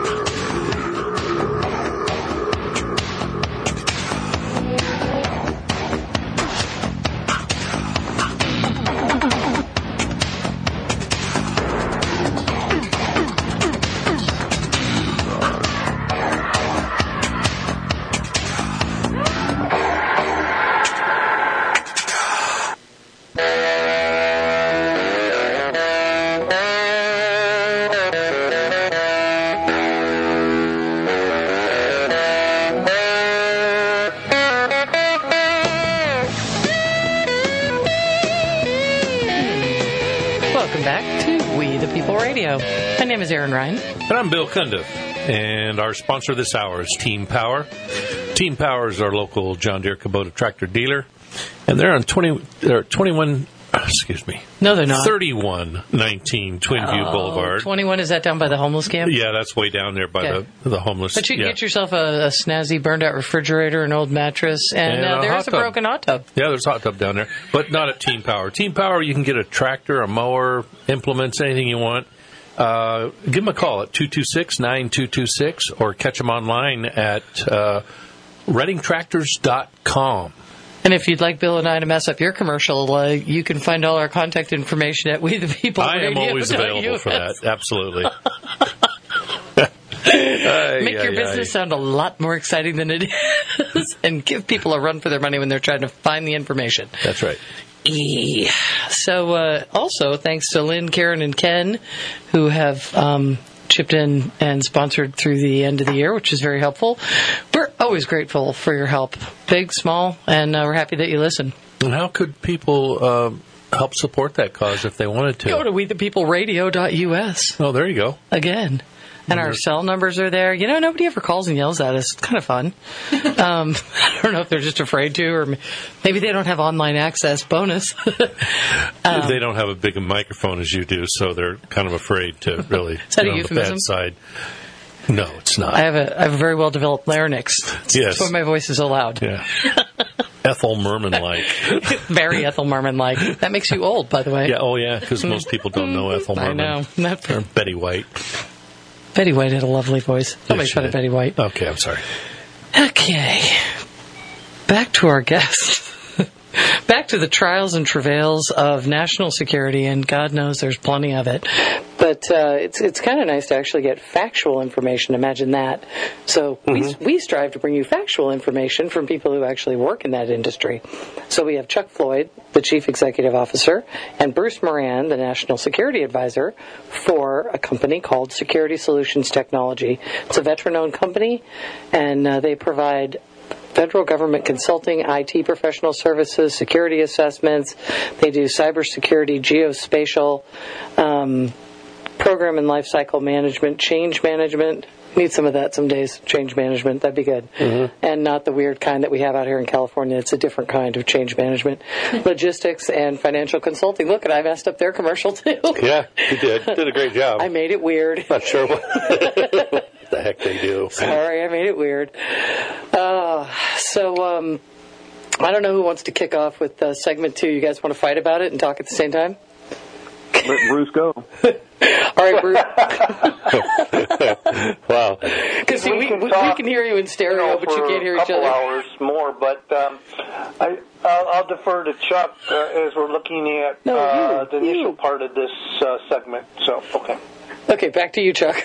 My name is Aaron Ryan. And I'm Bill Cundiff. And our sponsor this hour is Team Power. Team Power is our local John Deere Kubota tractor dealer. And they're on 31, No, they're not. 3119 Twinview Boulevard. 21, is that down by the homeless camp? Yeah, that's way down there by the homeless. But you can get yourself a snazzy burned-out refrigerator, an old mattress, and there's a broken hot tub. Yeah, there's a hot tub down there, but not at Team Power. Team Power, you can get a tractor, a mower, implements, anything you want. Give them a call at 226-9226 or catch them online at reddingtractors.com. And if you'd like Bill and I to mess up your commercial, you can find all our contact information at We the People. I am always available for that. Absolutely. Make your business sound a lot more exciting than it is, and give people a run for their money when they're trying to find the information. That's right. So, also, thanks to Lynn, Karen, and Ken, who have chipped in and sponsored through the end of the year, which is very helpful. We're always grateful for your help, big, small, and we're happy that you listen. And how could people help support that cause if they wanted to? Go to wethepeopleradio.us. Oh, there you go. Again. And our cell numbers are there. You know, nobody ever calls and yells at us. It's kind of fun. I don't know if they're just afraid to, or maybe they don't have online access. Bonus. They don't have a big microphone as you do, so they're kind of afraid to really Is that a euphemism? The bad side. No, it's not. I have a very well-developed larynx. Yes. That's why my voice is so loud. Yeah. Ethel Merman-like. Very Ethel Merman-like. That makes you old, by the way. Yeah. Oh, yeah. Because most people don't know Ethel Merman. I know. Or Betty White. Betty White had a lovely voice. Don't make fun of Betty White. Okay, I'm sorry. Okay. Back to our guest. Back to the trials and travails of national security, and God knows there's plenty of it. But it's kind of nice to actually get factual information. Imagine that. So we strive to bring you factual information from people who actually work in that industry. So we have Chuck Floyd, the Chief Executive Officer, and Bruce Moran, the National Security Advisor for a company called Security Solutions Technology. It's a veteran-owned company, and they provide federal government consulting, IT professional services, security assessments. They do cybersecurity, geospatial, program and lifecycle management, change management. Need some of that some days, change management. That'd be good. And not the weird kind that we have out here in California. It's a different kind of change management. Logistics and financial consulting. Look, and I messed up their commercial, too. Yeah, you did. Did a great job. I made it weird. Not sure what the heck they do. Sorry, I made it weird. I don't know who wants to kick off with segment 2. You guys want to fight about it and talk at the same time? Let Bruce go. All right, Bruce. Wow. Because we can hear you in stereo, but you can't hear each other. For a couple hours more, but I'll defer to Chuck as we're looking at the initial part of this segment. So, okay. Okay, back to you, Chuck.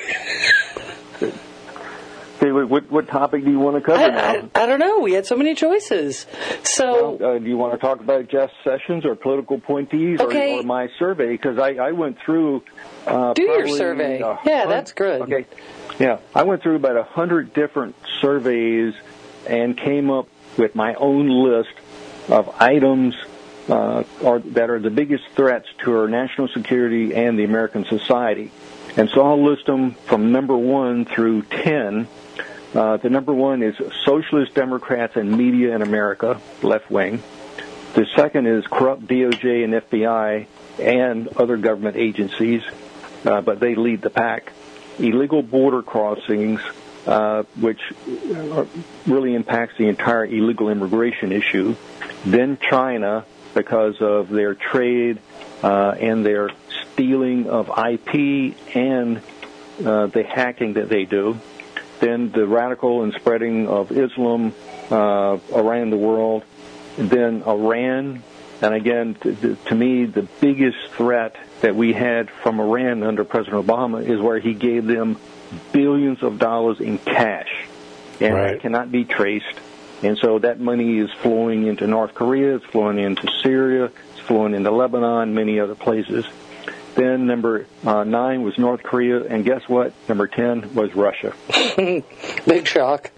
Okay, what topic do you want to cover now? I don't know. We had so many choices. So, do you want to talk about Jeff Sessions or political appointees or my survey? Because I went through. Do your survey. That's good. Okay. Yeah, I went through about 100 different surveys and came up with my own list of items that are the biggest threats to our national security and the American society. And so I'll list them from number 1 through 10. The number 1 is socialist Democrats and media in America, left wing. The second is corrupt DOJ and FBI and other government agencies, but they lead the pack. Illegal border crossings, which really impacts the entire illegal immigration issue. Then China, because of their trade and their stealing of IP and the hacking that they do. Then the radical and spreading of Islam around the world. Then Iran. And again, to me, the biggest threat that we had from Iran under President Obama is where he gave them billions of dollars in cash. And that cannot be traced. And so that money is flowing into North Korea, it's flowing into Syria, it's flowing into Lebanon, many other places. Then number 9 was North Korea, and guess what? Number 10 was Russia. Big shock.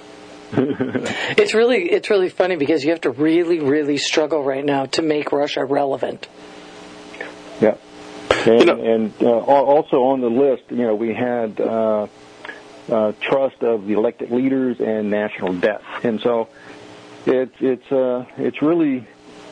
It's really funny because you have to really, really struggle right now to make Russia relevant. Yeah. And also on the list, we had trust of the elected leaders and national debt. And so it really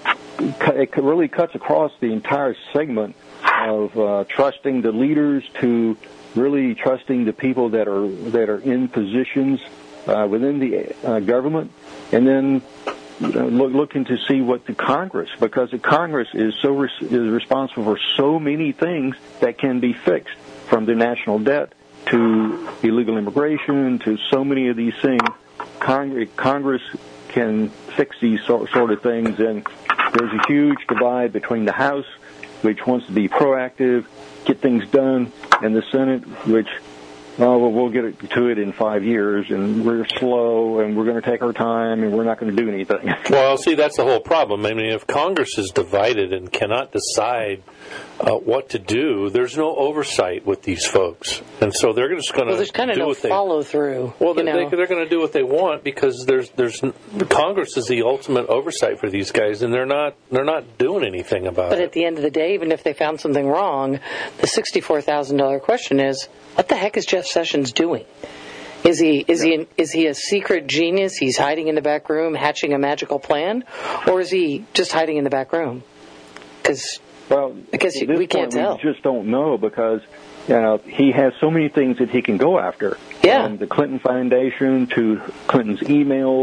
cuts across the entire segment of trusting the leaders to really trusting the people that are in positions within the government, and then looking to see what the Congress, because the Congress is responsible for so many things that can be fixed, from the national debt to illegal immigration to so many of these things. Congress can fix these sort of things, and there's a huge divide between the House, which wants to be proactive, get things done, and the Senate, which, we'll get to it in 5 years, and we're slow, and we're going to take our time, and we're not going to do anything. Well, see, that's the whole problem. I mean, if Congress is divided and cannot decide what to do, there's no oversight with these folks, and so they're just going to there's kind of no follow through. Well, they're going to do what they want, because there's Congress is the ultimate oversight for these guys, and they're not doing anything about it. But at the end of the day, even if they found something wrong, the $64,000 question is, what the heck is Jeff Sessions doing? Is he a secret genius? He's hiding in the back room, hatching a magical plan, or is he just hiding in the back room? Because we can't tell. We just don't know, because he has so many things that he can go after. Yeah. From the Clinton Foundation to Clinton's emails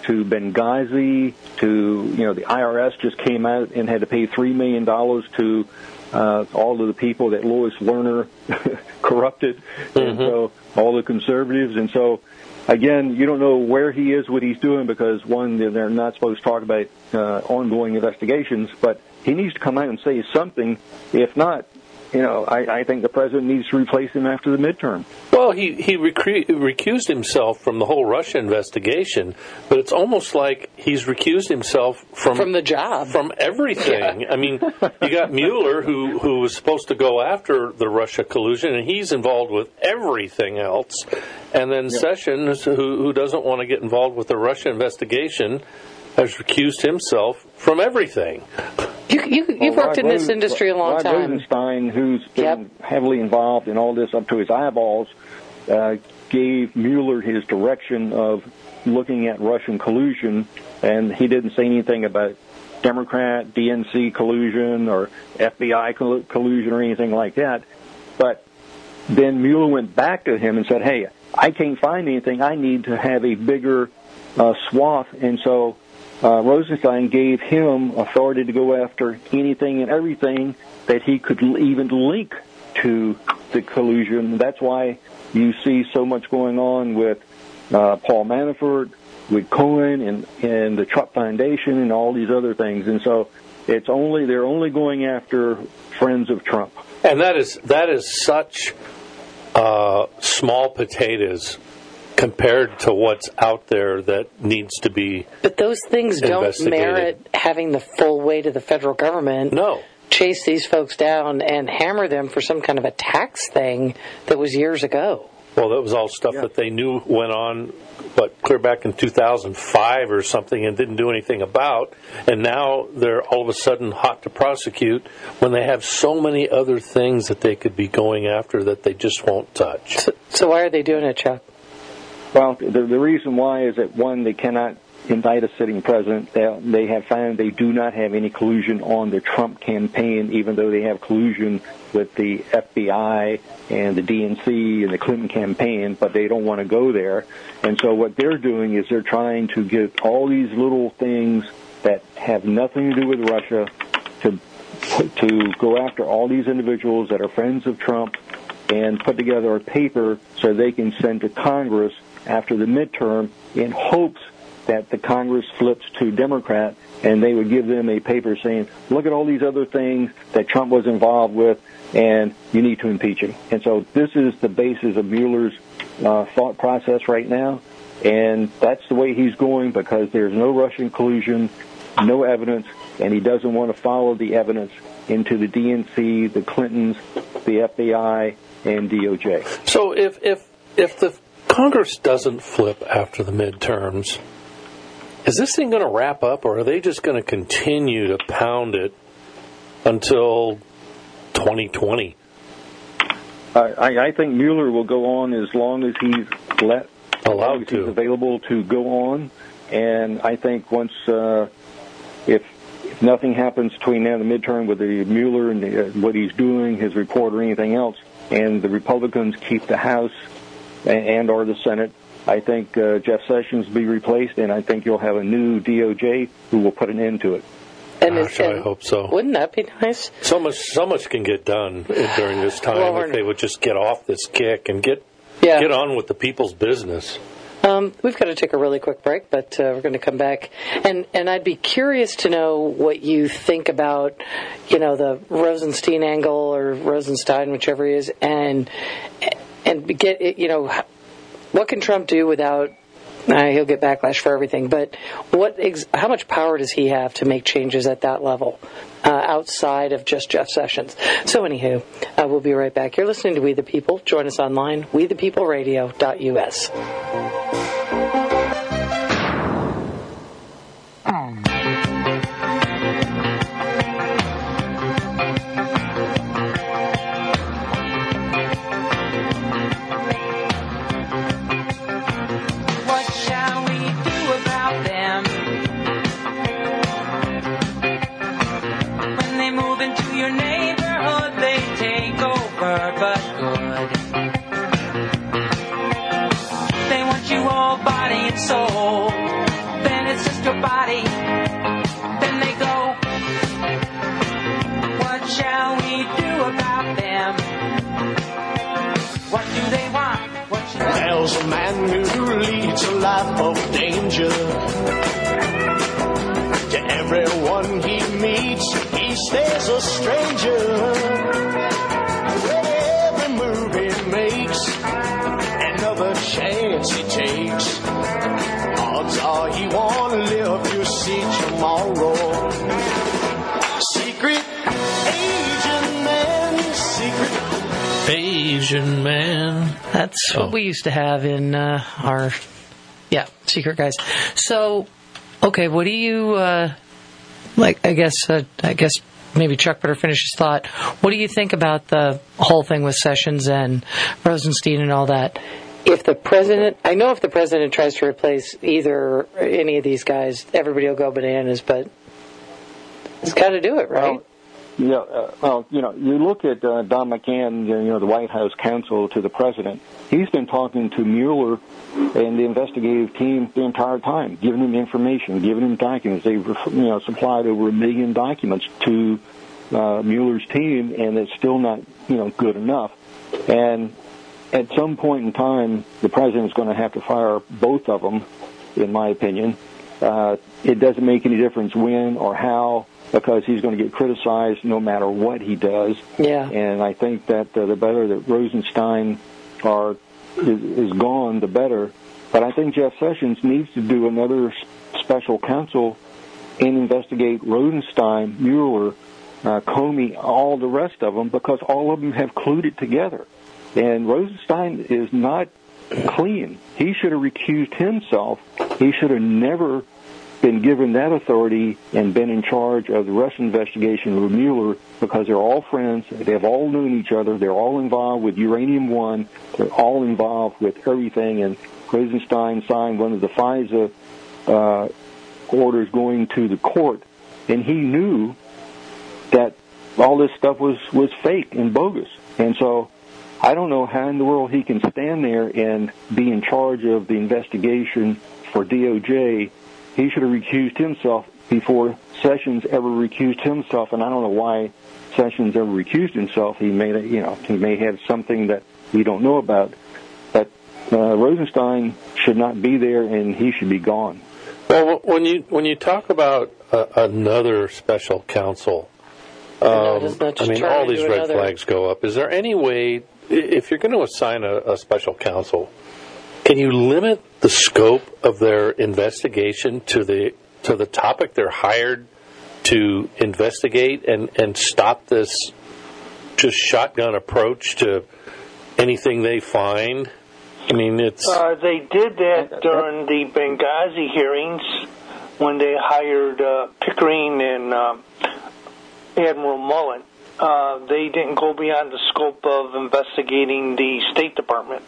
to Benghazi, to, the IRS just came out and had to pay $3 million to all of the people that Lois Lerner corrupted, and so all the conservatives. And so, again, you don't know where he is, what he's doing, because, one, they're not supposed to talk about ongoing investigations, but he needs to come out and say something. If not, I think the president needs to replace him after the midterm. Well, he recused himself from the whole Russia investigation, but it's almost like he's recused himself from the job, from everything. Yeah. I mean, you got Mueller, who was supposed to go after the Russia collusion, and he's involved with everything else, and then Sessions, who doesn't want to get involved with the Russia investigation, has recused himself from everything. You've worked in this industry a long time. Rod Rosenstein, who's been heavily involved in all this up to his eyeballs, gave Mueller his direction of looking at Russian collusion, and he didn't say anything about Democrat, DNC collusion or FBI collusion or anything like that. But then Mueller went back to him and said, hey, I can't find anything. I need to have a bigger swath. And so Rosenstein gave him authority to go after anything and everything that he could even link to the collusion. That's why you see so much going on with Paul Manafort, with Cohen, and the Trump Foundation, and all these other things. And so they're only going after friends of Trump. And that is such small potatoes compared to what's out there that needs to be. But those things don't merit having the full weight of the federal government. No. Chase these folks down and hammer them for some kind of a tax thing that was years ago. Well, that was all stuff that they knew went on, but clear back in 2005 or something, and didn't do anything about. And now they're all of a sudden hot to prosecute when they have so many other things that they could be going after that they just won't touch. So why are they doing it, Chuck? Well, the reason why is that, one, they cannot indict a sitting president. They have found they do not have any collusion on the Trump campaign, even though they have collusion with the FBI and the DNC and the Clinton campaign, but they don't want to go there. And so what they're doing is they're trying to get all these little things that have nothing to do with Russia to go after all these individuals that are friends of Trump and put together a paper so they can send to Congress after the midterm in hopes that the Congress flips to Democrat, and they would give them a paper saying, look at all these other things that Trump was involved with, and you need to impeach him. And so this is the basis of Mueller's thought process right now, and that's the way he's going, because there's no Russian collusion, no evidence, and he doesn't want to follow the evidence into the DNC, the Clintons, the FBI, and DOJ. So if the Congress doesn't flip after the midterms, is this thing going to wrap up, or are they just going to continue to pound it until 2020? I think Mueller will go on as long as he's allowed to. He's available to go on. And I think once, if nothing happens between now and the midterm with the Mueller and what he's doing, his report or anything else, and the Republicans keep the House and or the Senate, I think Jeff Sessions will be replaced, and I think you'll have a new DOJ who will put an end to it. And I hope so. Wouldn't that be nice? So much can get done during this time if they would just get off this kick and get on with the people's business. We've got to take a really quick break, but we're going to come back. And I'd be curious to know what you think about, the Rosenstein angle or Rosenstein, whichever he is, and get, what can Trump do without, he'll get backlash for everything, but how much power does he have to make changes at that level outside of just Jeff Sessions? So anywho, we'll be right back. You're listening to We the People. Join us online, wethepeopleradio.us. Soul. Then extra body. Then they go, what shall we do about them? What do they want? What shall There's a man who leads a life of danger. To everyone he meets, he stays a stranger. With every move he makes, another chance he takes, odds are he won't live to see tomorrow. Secret agent man, secret Asian man. That's what we used to have in our, secret guys. So, okay, what do you, I guess maybe Chuck better finish his thought. What do you think about the whole thing with Sessions and Rosenstein and all that? If the president tries to replace either or any of these guys, everybody will go bananas, but he's got to do it, right? You look at Don McGahn, the White House counsel to the president. He's been talking to Mueller and the investigative team the entire time, giving him information, giving him documents. They've, supplied over 1 million documents to Mueller's team, and it's still not, good enough. And at some point in time, the president's going to have to fire both of them, in my opinion. It doesn't make any difference when or how, because he's going to get criticized no matter what he does. Yeah. And I think that the better that Rosenstein is gone, the better. But I think Jeff Sessions needs to do another special counsel and investigate Rosenstein, Mueller, Comey, all the rest of them, because all of them have clued it together. And Rosenstein is not clean. He should have recused himself. He should have never been given that authority and been in charge of the Russian investigation with Mueller, because they're all friends. They've all known each other. They're all involved with Uranium One. They're all involved with everything. And Rosenstein signed one of the FISA orders going to the court, and he knew that all this stuff was fake and bogus. And so I don't know how in the world he can stand there and be in charge of the investigation for DOJ. He should have recused himself before Sessions ever recused himself, and I don't know why Sessions ever recused himself. He may have something that we don't know about. But Rosenstein should not be there, and he should be gone. Well, when you talk about another special counsel, all these red flags go up. Is there any way, if you're going to assign a special counsel, can you limit the scope of their investigation to the topic they're hired to investigate, and stop this just shotgun approach to anything they find? I mean, it's... They did that during the Benghazi hearings when they hired Pickering and Admiral Mullen. They didn't go beyond the scope of investigating the State Department.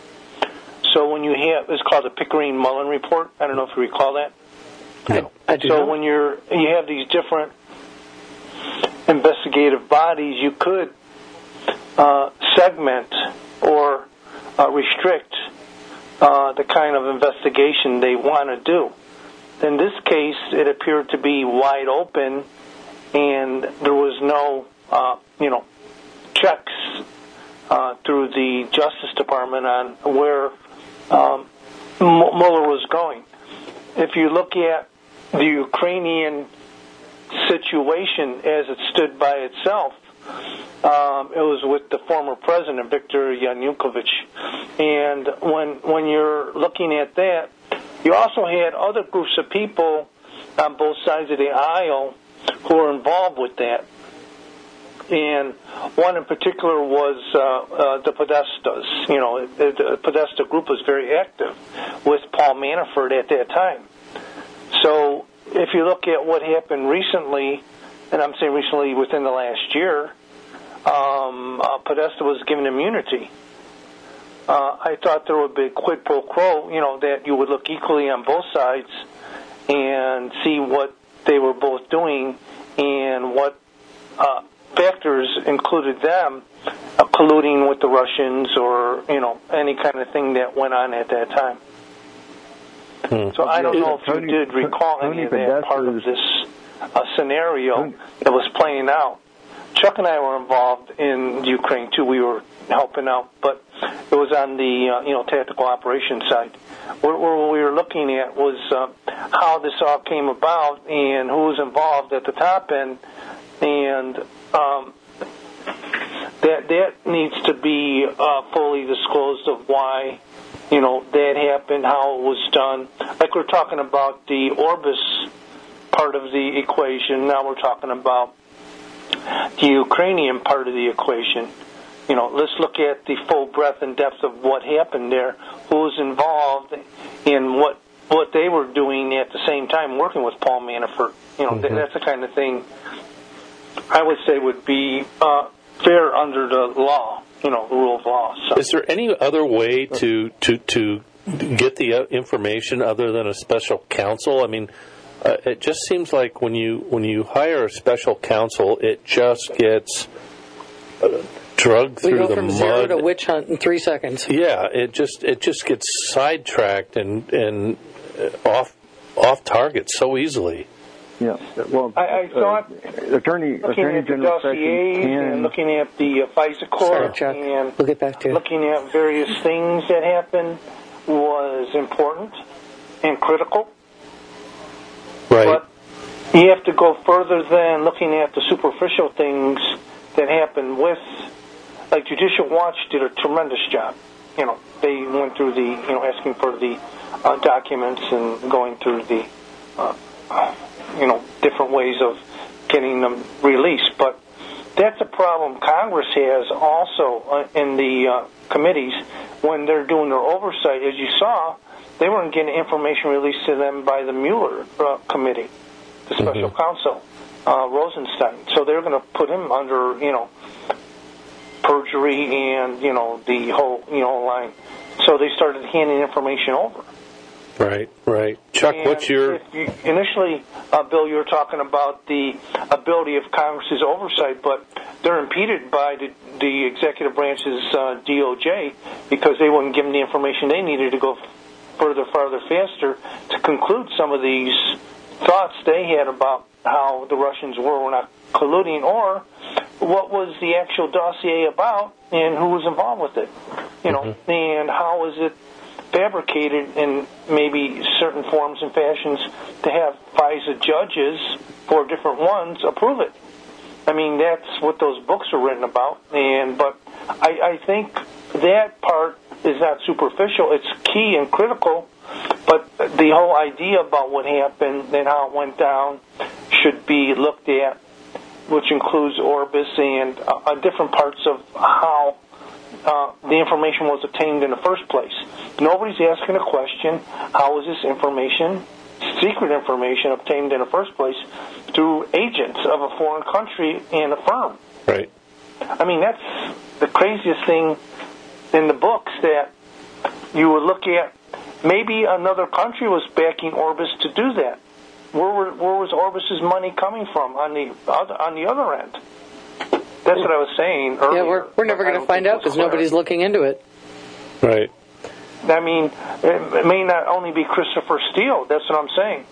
So when you have, it's called the Pickering-Mullen report. I don't know if you recall that. No. I do. So when you have these different investigative bodies, you could segment or restrict the kind of investigation they want to do. In this case, it appeared to be wide open, and there was no, checks through the Justice Department on where Mueller was going. If you look at the Ukrainian situation as it stood by itself, it was with the former president, Viktor Yanukovych. And when you're looking at that, you also had other groups of people on both sides of the aisle who were involved with that. And one in particular was the Podestas. The Podesta group was very active with Paul Manafort at that time. So if you look at what happened recently, and I'm saying recently within the last year, Podesta was given immunity. I thought there would be a quid pro quo, that you would look equally on both sides and see what they were both doing and what factors included them colluding with the Russians or, any kind of thing that went on at that time. So I don't know if you did recall any of that part of this scenario that was playing out. Chuck and I were involved in Ukraine too. We were helping out, but it was on the tactical operations side. What we were looking at was how this all came about and who was involved at the top end, and that needs to be fully disclosed of why that happened, how it was done. Like we're talking about the Orbis part of the equation. Now we're talking about the Ukrainian part of the equation. Let's look at the full breadth and depth of what happened there, who was involved, and what they were doing at the same time, working with Paul Manafort. That's the kind of thing I would say would be fair under the law, the rule of law. So. Is there any other way to get the information other than a special counsel? I mean, it just seems like when you hire a special counsel, it just gets drugged through the mud. We go from zero to witch hunt in 3 seconds. Yeah, it just gets sidetracked and off target so can. I thought Attorney General and looking at the FISA court and we'll get back to looking at various things that happened was important and critical. Right. But you have to go further than looking at the superficial things that happened with, like Judicial Watch did a tremendous job. They went through the, asking for the documents and going through the, different ways of getting them released. But that's a problem Congress has also in the committees when they're doing their oversight. As you saw, they weren't getting information released to them by the Mueller committee, the special counsel, Rosenstein. So they're going to put him under, perjury and, the whole line. So they started handing information over. Right. Chuck, what's your... Initially, Bill, you were talking about the ability of Congress's oversight, but they're impeded by the executive branch's DOJ because they wouldn't give them the information they needed to go farther, faster to conclude some of these thoughts they had about how the Russians were not colluding, or what was the actual dossier about and who was involved with it, and how was it fabricated in maybe certain forms and fashions to have FISA judges, 4 different ones, approve it. I mean, that's what those books are written about, but I think that part is not superficial. It's key and critical, but the whole idea about what happened and how it went down should be looked at, which includes Orbis and different parts of how the information was obtained in the first place. Nobody's asking a question, how was this information, secret information, obtained in the first place through agents of a foreign country and a firm? Right. I mean, that's the craziest thing in the books, that you would look at. Maybe another country was backing Orbis to do that. Where was Orbis's money coming from on the other end? That's what I was saying earlier. Yeah, we're never going to find out because nobody's looking into it. Right. I mean, it may not only be Christopher Steele. That's what I'm saying.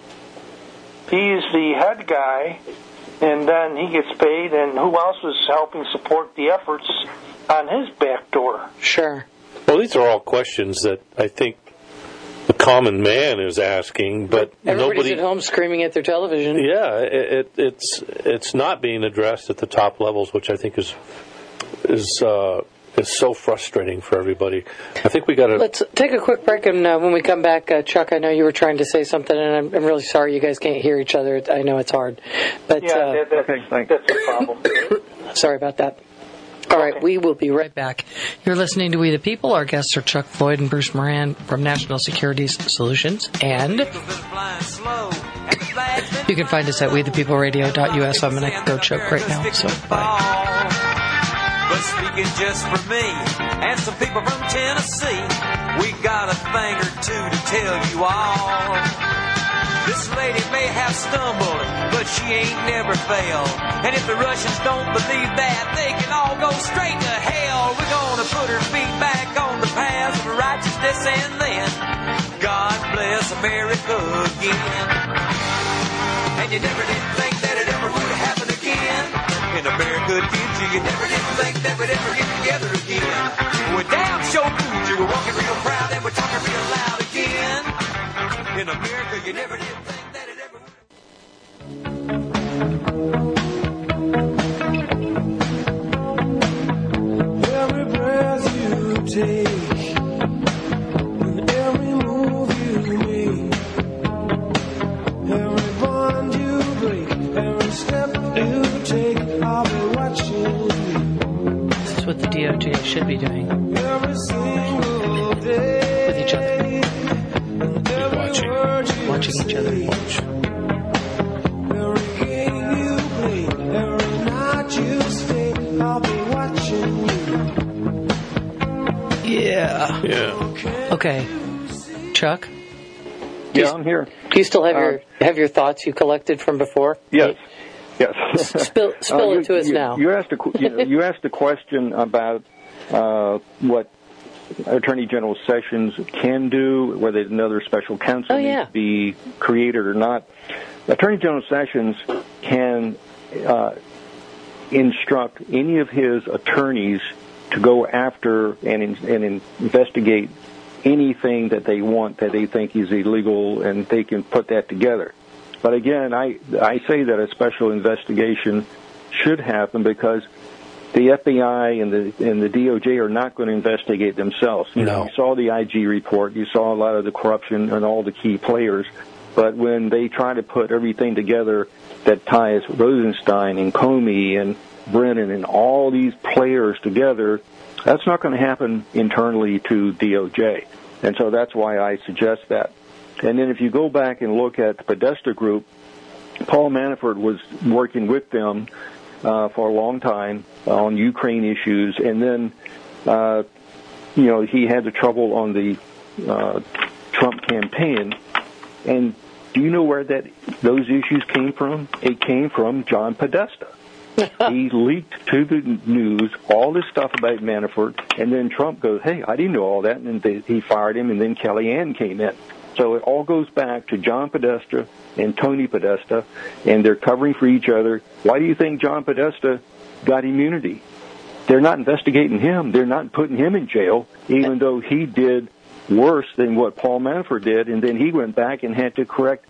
He's the head guy, and then he gets paid, and who else was helping support the efforts on his back door? Sure. Well, these are all questions that I think the common man is asking, but everybody's at home screaming at their television. Yeah, it's not being addressed at the top levels, which I think is so frustrating for everybody. I think we got to... Let's take a quick break, and when we come back, Chuck, I know you were trying to say something, and I'm really sorry you guys can't hear each other. I know it's hard. But, yeah, that's a problem. Sorry about that. All right, we will be right back. You're listening to We the People. Our guests are Chuck Floyd and Bruce Moran from National Securities Solutions. And you can find us at wethepeopleradio.us. I'm going to go choke right now, so bye. But speaking just for me and some people from Tennessee, we got a thing or two to tell you all. This lady may have stumbled, but she ain't never failed. And if the Russians don't believe that, they can all go straight to hell. We're gonna put her feet back on the path of righteousness, and then God bless America again. And you never did think that it ever would happen again. In America, did you? You never did think that we'd ever get together again. We're down, show food, you were walking real proud and we're talking real loud again. In America, you never did think that it ever would. Every breath you take, and every move you make, every bond you break, every step you take, I'll be watching you. This is what the DOJ should be doing. Every single day. With each other. Watching each other. Every game you play, every night you stay, I'll be watching you. Yeah. Okay. Chuck? Yeah, I'm here. Do you still have your thoughts you collected from before? Yes. Yes. Spill it to us now. You asked a question about what Attorney General Sessions can do, whether another special counsel needs to be created or not. Attorney General Sessions can instruct any of his attorneys to go after and investigate anything that they want that they think is illegal, and they can put that together. But again, I say that a special investigation should happen because the FBI and the DOJ are not going to investigate themselves. You know, you saw the IG report, you saw a lot of the corruption and all the key players, but when they try to put everything together that ties Rosenstein and Comey and Brennan and all these players together, that's not going to happen internally to DOJ. And so that's why I suggest that. And then if you go back and look at the Podesta Group, Paul Manafort was working with them for a long time on Ukraine issues, and then, he had the trouble on the Trump campaign. And do you know where those issues came from? It came from John Podesta. He leaked to the news all this stuff about Manafort, and then Trump goes, hey, I didn't know all that, and he fired him, and then Kellyanne came in. So it all goes back to John Podesta and Tony Podesta, and they're covering for each other. Why do you think John Podesta got immunity? They're not investigating him. They're not putting him in jail, even though he did worse than what Paul Manafort did, and then he went back and had to correct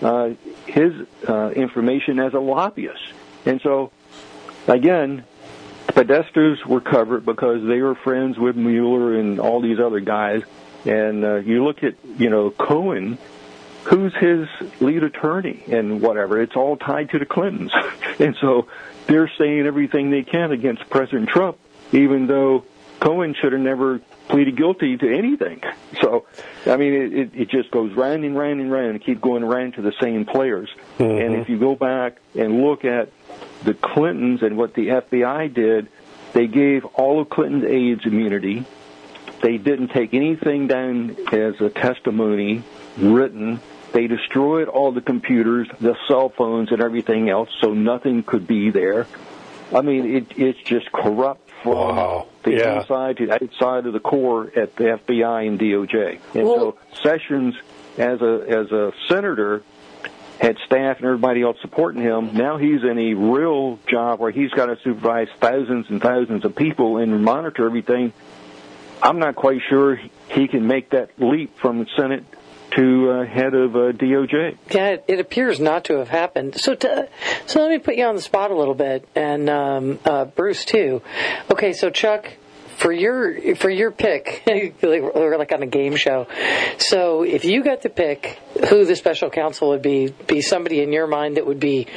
his information as a lobbyist. And so, again, Podestas were covered because they were friends with Mueller and all these other guys. And you look at, Cohen, who's his lead attorney and whatever. It's all tied to the Clintons. And so they're saying everything they can against President Trump, even though Cohen should have never pleaded guilty to anything. So, I mean, it just goes round and round and round and keep going around to the same players. Mm-hmm. And if you go back and look at the Clintons and what the FBI did, they gave all of Clinton's aides immunity. They didn't take anything down as a testimony written. They destroyed all the computers, the cell phones, and everything else, so nothing could be there. I mean, it's just corrupt from the inside to the outside of the core at the FBI and DOJ. And so Sessions, as a senator, had staff and everybody else supporting him. Now he's in a real job where he's got to supervise thousands and thousands of people and monitor everything. I'm not quite sure he can make that leap from the Senate to head of DOJ. Yeah, it appears not to have happened. So let me put you on the spot a little bit, and Bruce too. Okay, so Chuck, for your pick, we're like on a game show. So if you got to pick who the special counsel would be somebody in your mind that would be,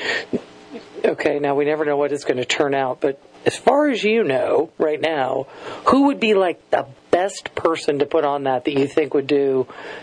okay, now we never know what it's going to turn out, but as far as you know right now, who would be like the best person to put on that you think would do,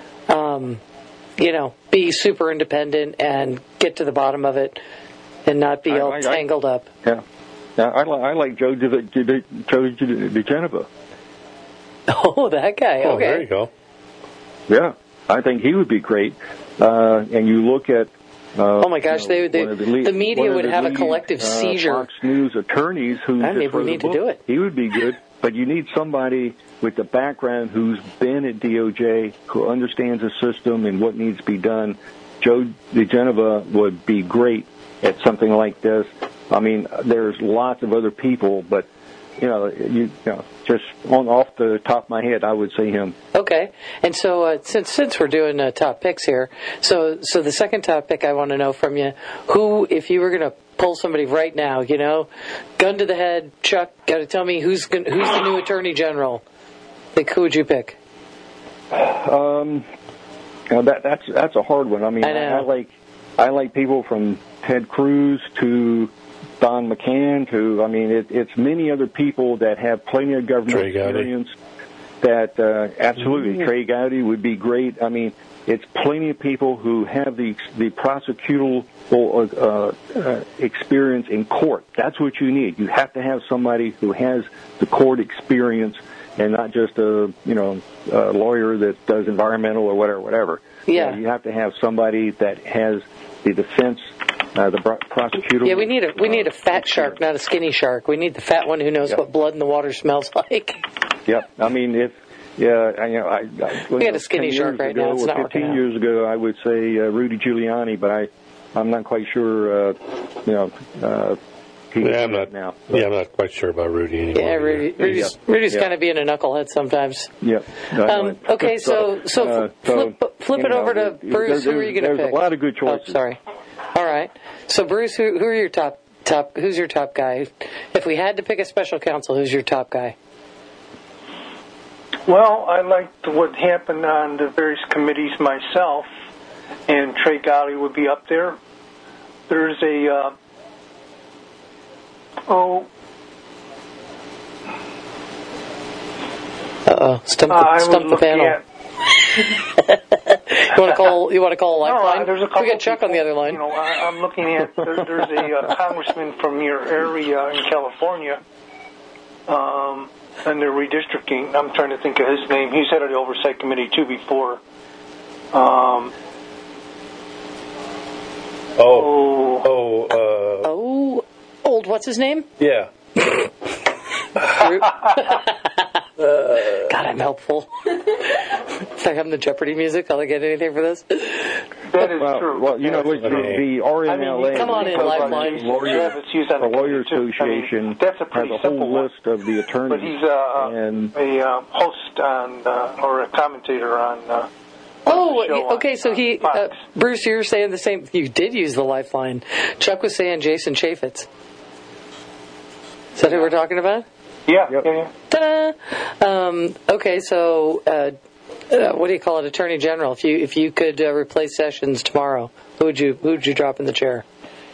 be super independent and get to the bottom of it and not be all tangled up? Yeah. I like Joe DeGeneva. Oh, that guy. Oh, okay. There you go. Yeah, I think he would be great. And you look at oh my gosh, the media would have a collective seizure. Fox News attorneys who I don't even need to do it. He would be good. but you need somebody with the background who's been at DOJ, who understands the system and what needs to be done. Joe DeGenova would be great at something like this. I mean, there's lots of other people, but just off the top of my head, I would say him. Okay, and so since we're doing top picks here, so the second top pick I want to know from you, who, if you were going to pull somebody right now, gun to the head, Chuck, got to tell me who's the new Attorney General. Like, who would you pick? That's a hard one. I mean, I like people from Ted Cruz to Don McCann to, it's many other people that have plenty of government experience. That absolutely, Trey Gowdy would be great. I mean, it's plenty of people who have the prosecutorial experience in court. That's what you need. You have to have somebody who has the court experience and not just a lawyer that does environmental or whatever. Yeah. You have to have somebody that has the defense. The prosecutor. Yeah, we need a fat shark, not a skinny shark. We need the fat one who knows what blood in the water smells like. Yep. I mean, we got a skinny shark right now. It's not 15 years ago, I would say Rudy Giuliani, but I'm not quite sure. I'm not quite sure about Rudy anymore. Yeah, Rudy's kind of being a knucklehead sometimes. Yep. Okay, so flip it over to Bruce. Who are you going to pick? There's a lot of good choices. Oh, sorry. All right. So, Bruce, who are your top? Who's your top guy? If we had to pick a special counsel, who's your top guy? Well, I liked what happened on the various committees myself, and Trey Gowdy would be up there. There's a stump the panel. You want to call a lifeline? No, there's a couple. We got Chuck on the other line. I'm looking at. There's a congressman from your area in California, and they're redistricting. I'm trying to think of his name. He's head of the oversight committee too before. Old. What's his name? Yeah. God, I'm helpful. If I have the Jeopardy music, I'll get anything for this. That is true. Well, the RNLA, come on in, Lifeline. The Lawyers Association, that's a pretty has a whole list of the attorneys. But he's a host on, or a commentator on. Okay. So Bruce, you're saying the same. You did use the Lifeline. Chuck was saying Jason Chaffetz. Is that who we're talking about? Yeah. Yep. Yeah. Ta-da! Okay, so what do you call it, Attorney General? If you could replace Sessions tomorrow, who would you drop in the chair?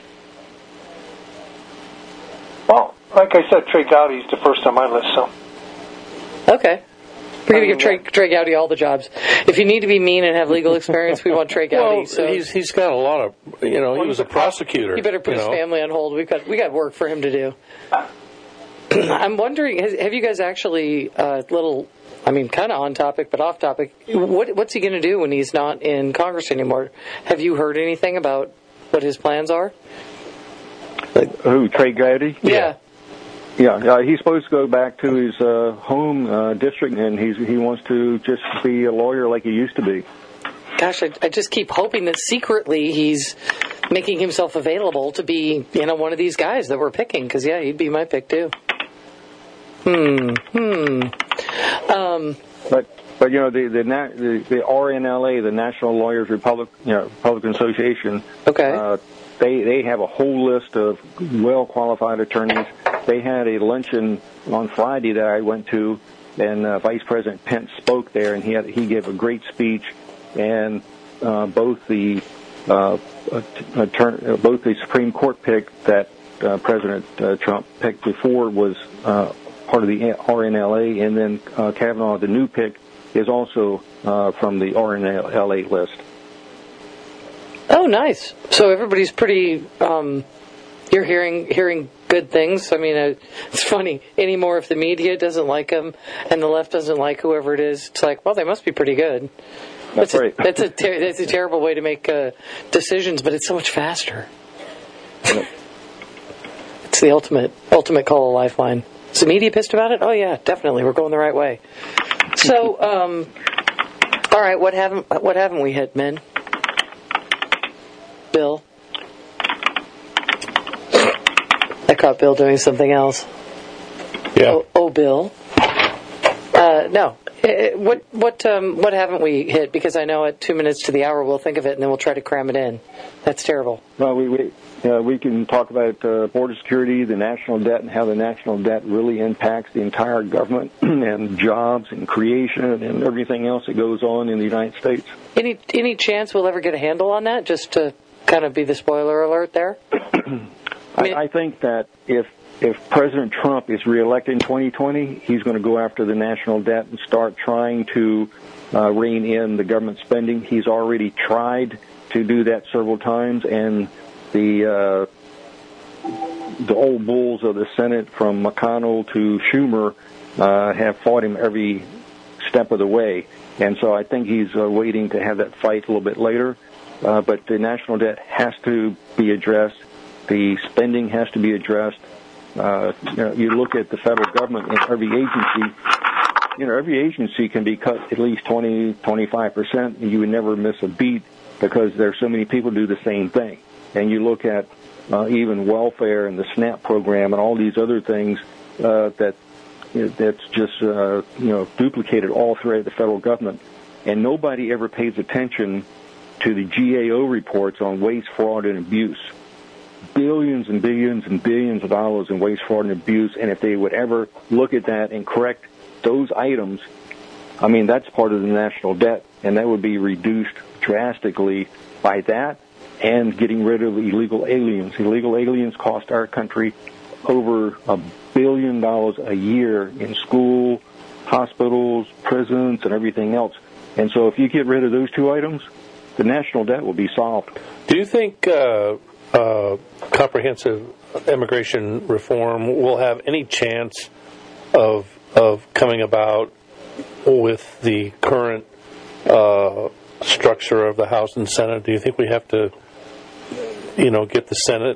Well, like I said, Trey Gowdy's the first on my list. So. Okay. We're going to give Trey Gowdy all the jobs. If you need to be mean and have legal experience, we want Trey Gowdy. Well, so he's got a lot of, he was a prosecutor. You better put his family on hold. We got work for him to do. I'm wondering, have you guys actually, kind of on topic, but off topic, what's he going to do when he's not in Congress anymore? Have you heard anything about what his plans are? Who, Trey Gowdy? Yeah. Yeah, he's supposed to go back to his home district, and he wants to just be a lawyer like he used to be. Gosh, I just keep hoping that secretly he's making himself available to be, one of these guys that we're picking, because, he'd be my pick, too. But the RNLA, the National Lawyers Republican Association, okay. They have a whole list of well-qualified attorneys. They had a luncheon on Friday that I went to, and Vice President Pence spoke there, and he gave a great speech. And both the Supreme Court pick that President Trump picked before was part of the RNLA, and then Kavanaugh, the new pick, is also from the RNLA list. Oh, nice. So everybody's pretty. You're hearing good things. I mean, it's funny anymore. If the media doesn't like them and the left doesn't like whoever it is, it's like, well, they must be pretty good. That's right. That's a terrible way to make decisions, but it's so much faster. It's the ultimate call a lifeline. Is the media pissed about it? Oh, yeah, definitely. We're going the right way. So, all right, what haven't we hit, men? Bill? I caught Bill doing something else. Yeah. Oh, Bill. No. What haven't we hit? Because I know at 2 minutes to the hour we'll think of it and then we'll try to cram it in. That's terrible. Well, we can talk about border security, the national debt, and how the national debt really impacts the entire government and jobs and creation and everything else that goes on in the United States. Any chance we'll ever get a handle on that? Just to kind of be the spoiler alert there. I think that if President Trump is reelected in 2020, he's going to go after the national debt and start trying to rein in the government spending. He's already tried to do that several times, and the old bulls of the Senate, from McConnell to Schumer, have fought him every step of the way. And so I think he's waiting to have that fight a little bit later. But the national debt has to be addressed. The spending has to be addressed. You look at the federal government and every agency can be cut at least 20, 25%, and you would never miss a beat because there's so many people do the same thing. And you look at even welfare and the SNAP program and all these other things that's just duplicated all throughout the federal government, and nobody ever pays attention to the GAO reports on waste, fraud, and abuse. Billions and billions and billions of dollars in waste, fraud, and abuse, and if they would ever look at that and correct those items, I mean, that's part of the national debt, and that would be reduced drastically by that and getting rid of illegal aliens. Illegal aliens cost our country over $1 billion a year in school, hospitals, prisons, and everything else. And so if you get rid of those two items, the national debt will be solved. Do you think comprehensive immigration reform will have any chance of coming about with the current structure of the House and Senate? Do you think we have to, get the Senate,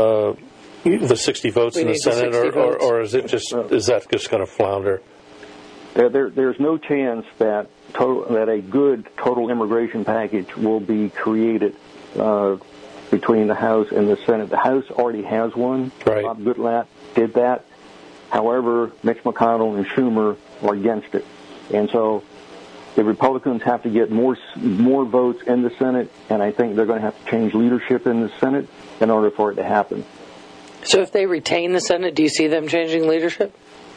the 60 votes in the Senate, or is that just going to flounder? There's no chance that a good total immigration package will be created between the House and the Senate. The House already has one. Right. Bob Goodlatte did that. However, Mitch McConnell and Schumer are against it. And so the Republicans have to get more votes in the Senate, and I think they're going to have to change leadership in the Senate in order for it to happen. So if they retain the Senate, do you see them changing leadership?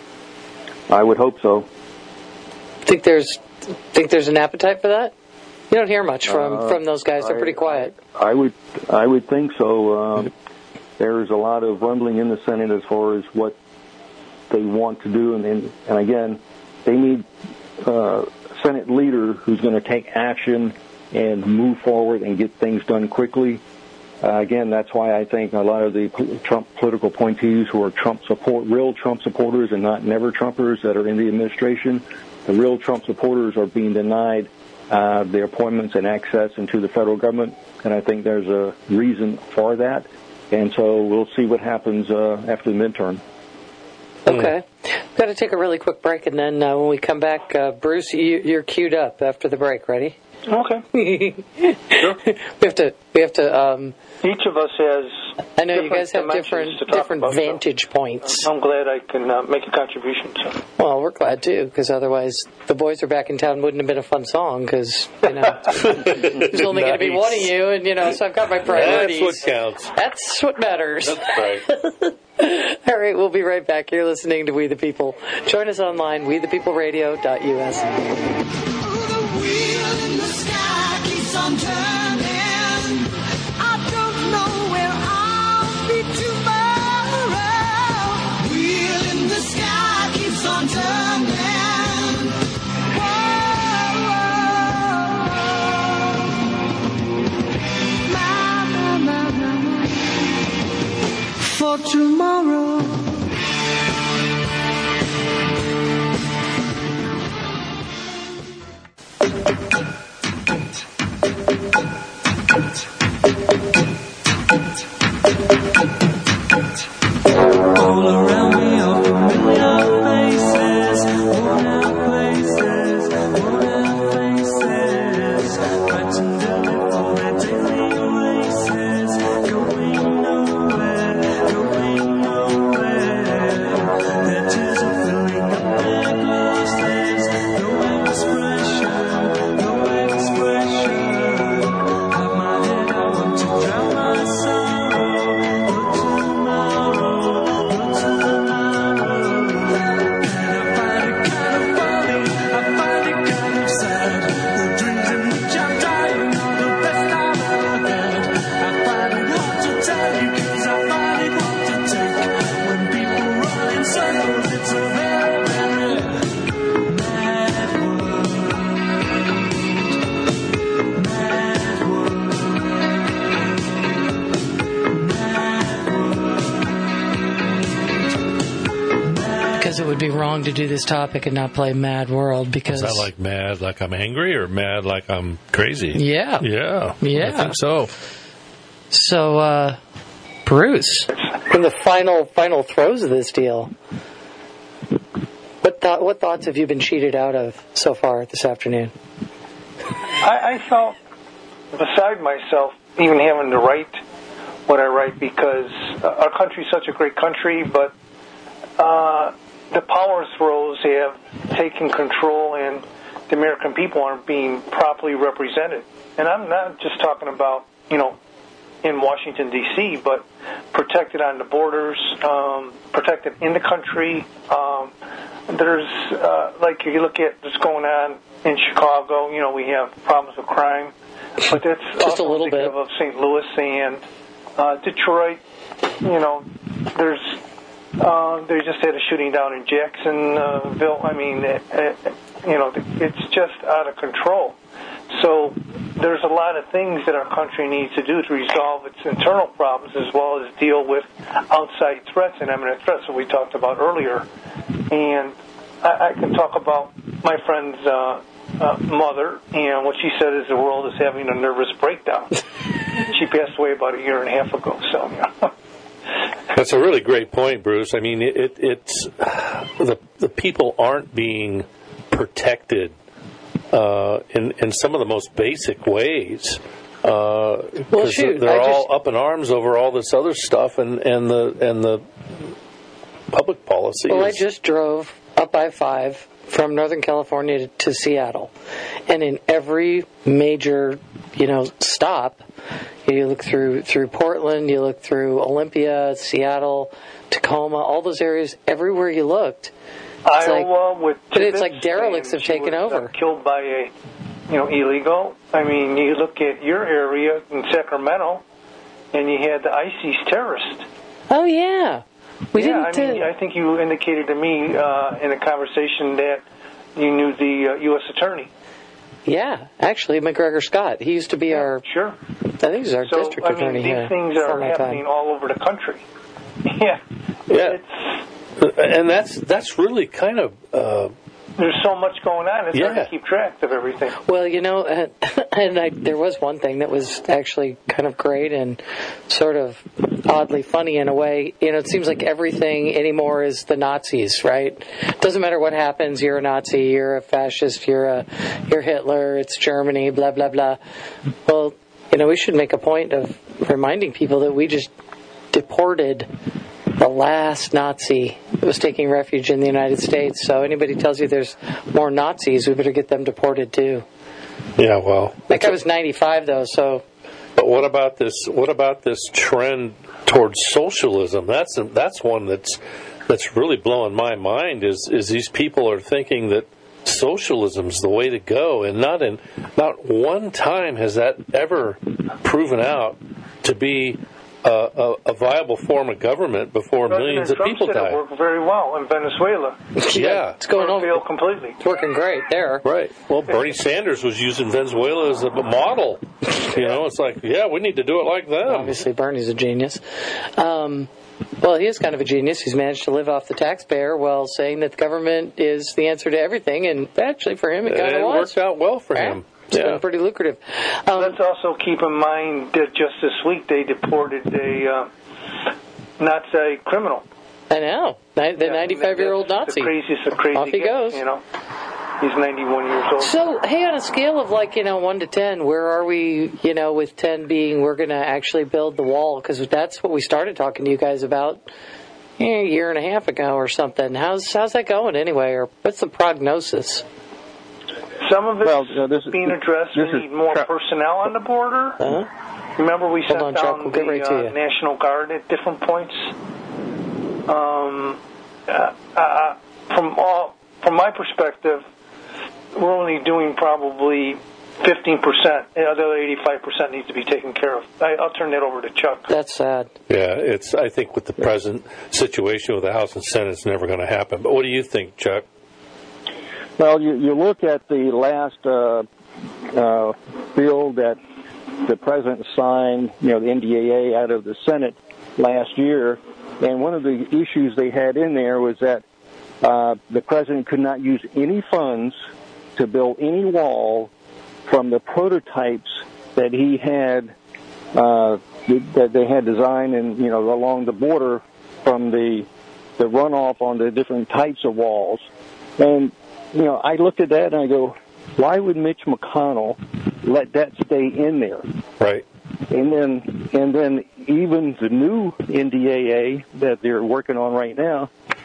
I would hope so. Think there's an appetite for that? You don't hear much from those guys. They're pretty quiet. I would think so. There's a lot of rumbling in the Senate as far as what they want to do, and again, they need a Senate leader who's going to take action and move forward and get things done quickly. Again, that's why I think a lot of the Trump political appointees who are real Trump supporters and not never Trumpers that are in the administration, the real Trump supporters are being denied their appointments and access into the federal government, and I think there's a reason for that. And so we'll see what happens after the midterm. Okay. We've got to take a really quick break, and then when we come back, Bruce, you're queued up after the break. Ready? Okay. Sure. We have to. Each of us has. I know you guys have different vantage points. I'm glad I can make a contribution. So. Well, we're glad too, because otherwise the boys are back in town wouldn't have been a fun song, because there's only going to be one of you, and so I've got my priorities. That's what counts. That's what matters. That's right. All right, we'll be right back. You're listening to We the People. Join us online, wethepeopleradio.us. On turning, I don't know where I'll be tomorrow. Wheel in the sky keeps on turning. Whoa, for tomorrow. All around me are familiar because it would be wrong to do this topic and not play Mad World. Because is that like mad like I'm angry or mad like I'm crazy? Yeah. I think so. So, Bruce, in the final throes of this deal, what thoughts have you been cheated out of so far this afternoon? I felt beside myself even having to write what I write, because our country is such a great country, but the power throws have taken control and the American people aren't being properly represented. And I'm not just talking about, in Washington, D.C., but protected on the borders, protected in the country. There's, like you look at what's going on in Chicago, we have problems with crime, but that's just a little bit of St. Louis and Detroit. They just had a shooting down in Jacksonville. I mean, it's just out of control. So there's a lot of things that our country needs to do to resolve its internal problems as well as deal with outside threats and imminent threats that we talked about earlier. And I can talk about my friend's mother, and what she said is the world is having a nervous breakdown. She passed away about 1.5 years ago. So, That's a really great point, Bruce. I mean, it's the people aren't being protected in some of the most basic ways. They're all up in arms over all this other stuff and the public policy. Well, I just drove up I-5 from Northern California to Seattle, and in every major stop, you look through Portland, you look through Olympia, Seattle, Tacoma, all those areas. Everywhere you looked, it's like derelicts have taken over. Killed by a illegal. I mean, you look at your area in Sacramento, and you had the ISIS terrorist. Oh yeah. I think you indicated to me in a conversation that you knew the U.S. attorney. Yeah, actually, McGregor Scott. He used to be our. Sure. I think he's our district attorney here. These things are happening all over the country. Yeah. And that's really kind of. There's so much going on. It's hard to keep track of everything. Well, there was one thing that was actually kind of great and sort of oddly funny in a way. It seems like everything anymore is the Nazis, right? Doesn't matter what happens. You're a Nazi. You're a fascist. You're Hitler. It's Germany. Blah blah blah. Well, we should make a point of reminding people that we just deported the last Nazi that was taking refuge in the United States. So anybody tells you there's more Nazis, we better get them deported too. Yeah, well, that guy was 95 though. So, but what about this? What about this trend towards socialism? That's one that's really blowing my mind. Is these people are thinking that socialism's the way to go, and not one time has that ever proven out to be a viable form of government before millions of people died. It worked very well in Venezuela. Yeah, it's going on. Failed completely. It's working great there. Right. Well, Bernie Sanders was using Venezuela as a model. It's like, we need to do it like them. Obviously, Bernie's a genius. Well, he is kind of a genius. He's managed to live off the taxpayer while saying that the government is the answer to everything. And actually, for him, it kind of was. It worked out well for him. It's been pretty lucrative. Let's also keep in mind that just this week they deported a Nazi criminal. I know. The 95-year-old Nazi. The craziest of crazy. Off he goes. He's 91 years old. So, hey, on a scale of 1 to 10, where are we, with 10 being we're going to actually build the wall? Because that's what we started talking to you guys about a year and a half ago or something. How's that going anyway? Or what's the prognosis? Some of it's being addressed. We need more personnel on the border. Uh-huh. Remember, we sent down the National Guard at different points. From my perspective, we're only doing probably 15%. The other 85% needs to be taken care of. I'll turn that over to Chuck. That's sad. Yeah, I think with the present situation with the House and Senate, it's never going to happen. But what do you think, Chuck? Well, you look at the last bill that the president signed, the NDAA out of the Senate last year, and one of the issues they had in there was that the president could not use any funds to build any wall from the prototypes that he had, that they had designed and, along the border from the runoff on the different types of walls. And, I looked at that and I go, why would Mitch McConnell let that stay in there? Right. And then even the new NDAA that they're working on right now,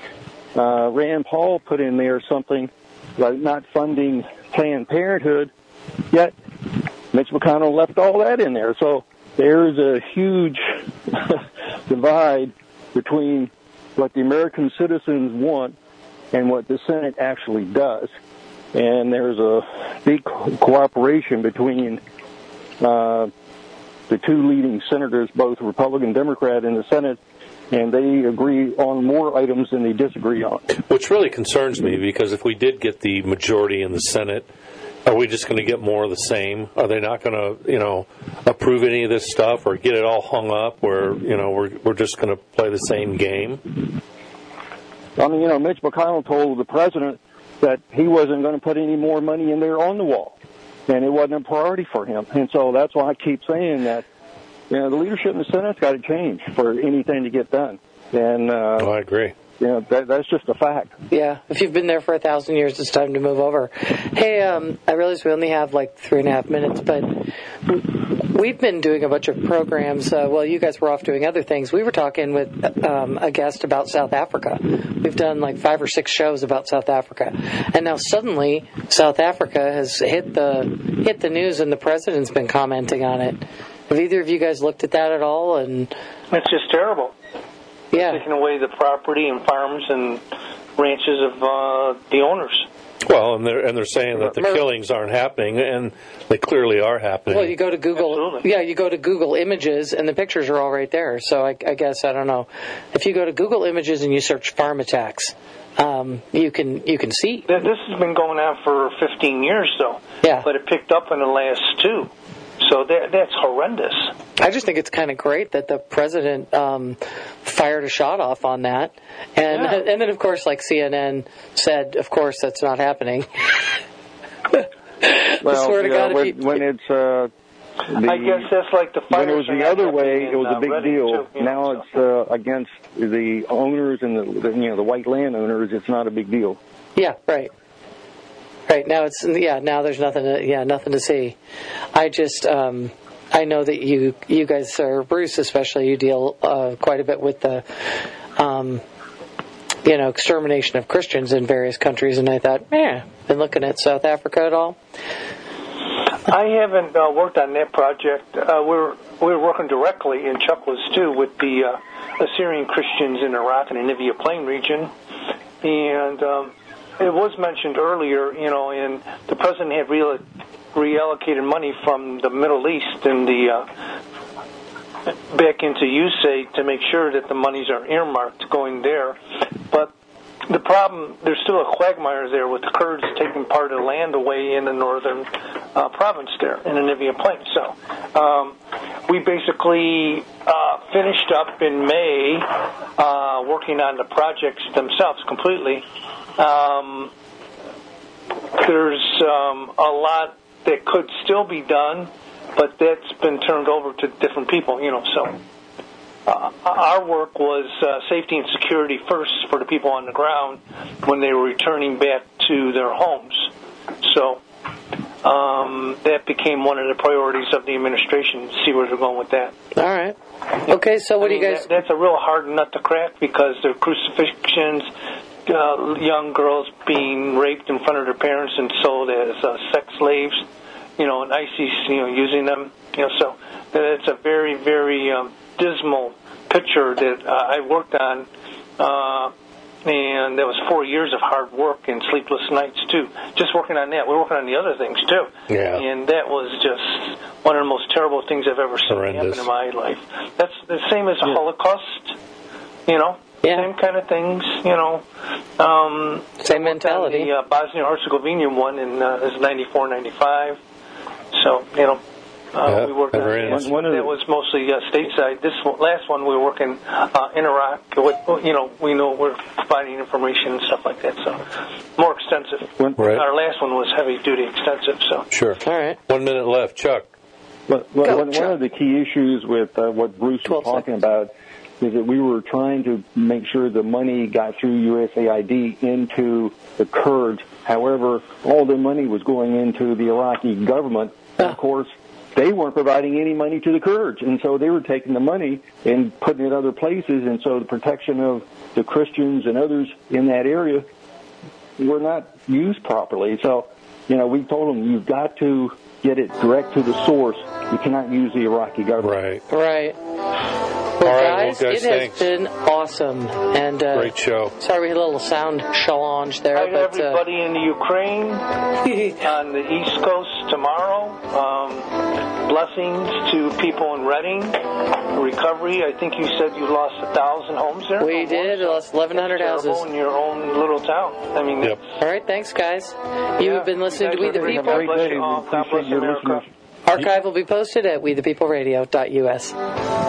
Rand Paul put in there something like not funding Planned Parenthood, yet Mitch McConnell left all that in there. So there's a huge divide between what the American citizens want and what the Senate actually does. And there's a big cooperation between the two leading senators, both Republican and Democrat in the Senate, and they agree on more items than they disagree on. Which really concerns me, because if we did get the majority in the Senate, are we just going to get more of the same? Are they not going to, approve any of this stuff or get it all hung up where, we're just going to play the same game? I mean, Mitch McConnell told the president that he wasn't going to put any more money in there on the wall, and it wasn't a priority for him. And so that's why I keep saying that, the leadership in the Senate's got to change for anything to get done. And I agree. That's just a fact. Yeah, if you've been there for 1,000 years, it's time to move over. Hey, I realize we only have like 3.5 minutes, but we've been doing a bunch of programs. Well, you guys were off doing other things. We were talking with a guest about South Africa. We've done like 5 or 6 shows about South Africa, and now suddenly South Africa has hit the news, and the president's been commenting on it. Have either of you guys looked at that at all? And it's just terrible. Yeah, taking away the property and farms and ranches of the owners. Well, and they're saying that the killings aren't happening, and they clearly are happening. Well, you go to Google. Absolutely. Yeah, you go to Google Images, and the pictures are all right there. So I guess I don't know. If you go to Google Images and you search farm attacks, you can see. This has been going on for 15 years, though. Yeah, but it picked up in the last 2. So that's horrendous. I just think it's kind of great that the president fired a shot off on that. And then, of course, like CNN said, of course, that's not happening. Well, swear to God, when it's... I guess that's like the fire. When it was the other way, it was a big deal. Too, now it's against the owners and the white landowners. It's not a big deal. Yeah, right. Right, now now there's nothing to see. I just I know that you guys, Bruce especially, you deal quite a bit with the extermination of Christians in various countries, and I thought, been looking at South Africa at all? I haven't worked on that project. We're working directly, and Chuck was too, with the Assyrian Christians in Iraq and the Nivea Plain region, and it was mentioned earlier, and the president had reallocated money from the Middle East and back into USAID to make sure that the monies are earmarked going there. But the problem, there's still a quagmire there with the Kurds taking part of the land away in the northern province there in the Nivea Plain. So we basically finished up in May working on the projects themselves completely. There's a lot that could still be done, but that's been turned over to different people, so our work was safety and security first for the people on the ground when they were returning back to their homes. So that became one of the priorities of the administration, to see where they're going with that. All right. Okay, so what do you guys... That's a real hard nut to crack, because there are crucifixions, young girls being raped in front of their parents and sold as sex slaves, and ISIS, using them, so it's a very, very dismal picture that I worked on, and that was 4 years of hard work and sleepless nights too. Just working on that. We're working on the other things too. Yeah. And that was just one of the most terrible things I've ever seen happen in my life. That's the same as the Holocaust, Same kind of things, Same mentality. The Bosnia-Herzegovina one is 94, 95. So, We worked on that was mostly stateside. This last one we were working in Iraq. We know we're providing information and stuff like that. So more extensive. Our last one was heavy duty extensive. So sure. All right. 1 minute left, Chuck. One of the key issues with what Bruce was talking about is that we were trying to make sure the money got through USAID into the Kurds. However, all the money was going into the Iraqi government. Of course, they weren't providing any money to the Kurds, and so they were taking the money and putting it other places, and so the protection of the Christians and others in that area were not used properly. So, we told them, you've got to get it direct to the source. You cannot use the Iraqi government. Right. Well, guys, it has been awesome. And great show. Sorry we had a little sound challenge there. Hi to everybody in the Ukraine, on the East Coast tomorrow. Blessings to people in Reading. Recovery, I think you said you lost 1,000 homes there. We did. We lost 1,100 houses. In your own little town. All right, thanks, guys. You've been listening to We the People. God bless you all. God bless America. Archive will be posted at wethepeopleradio.us.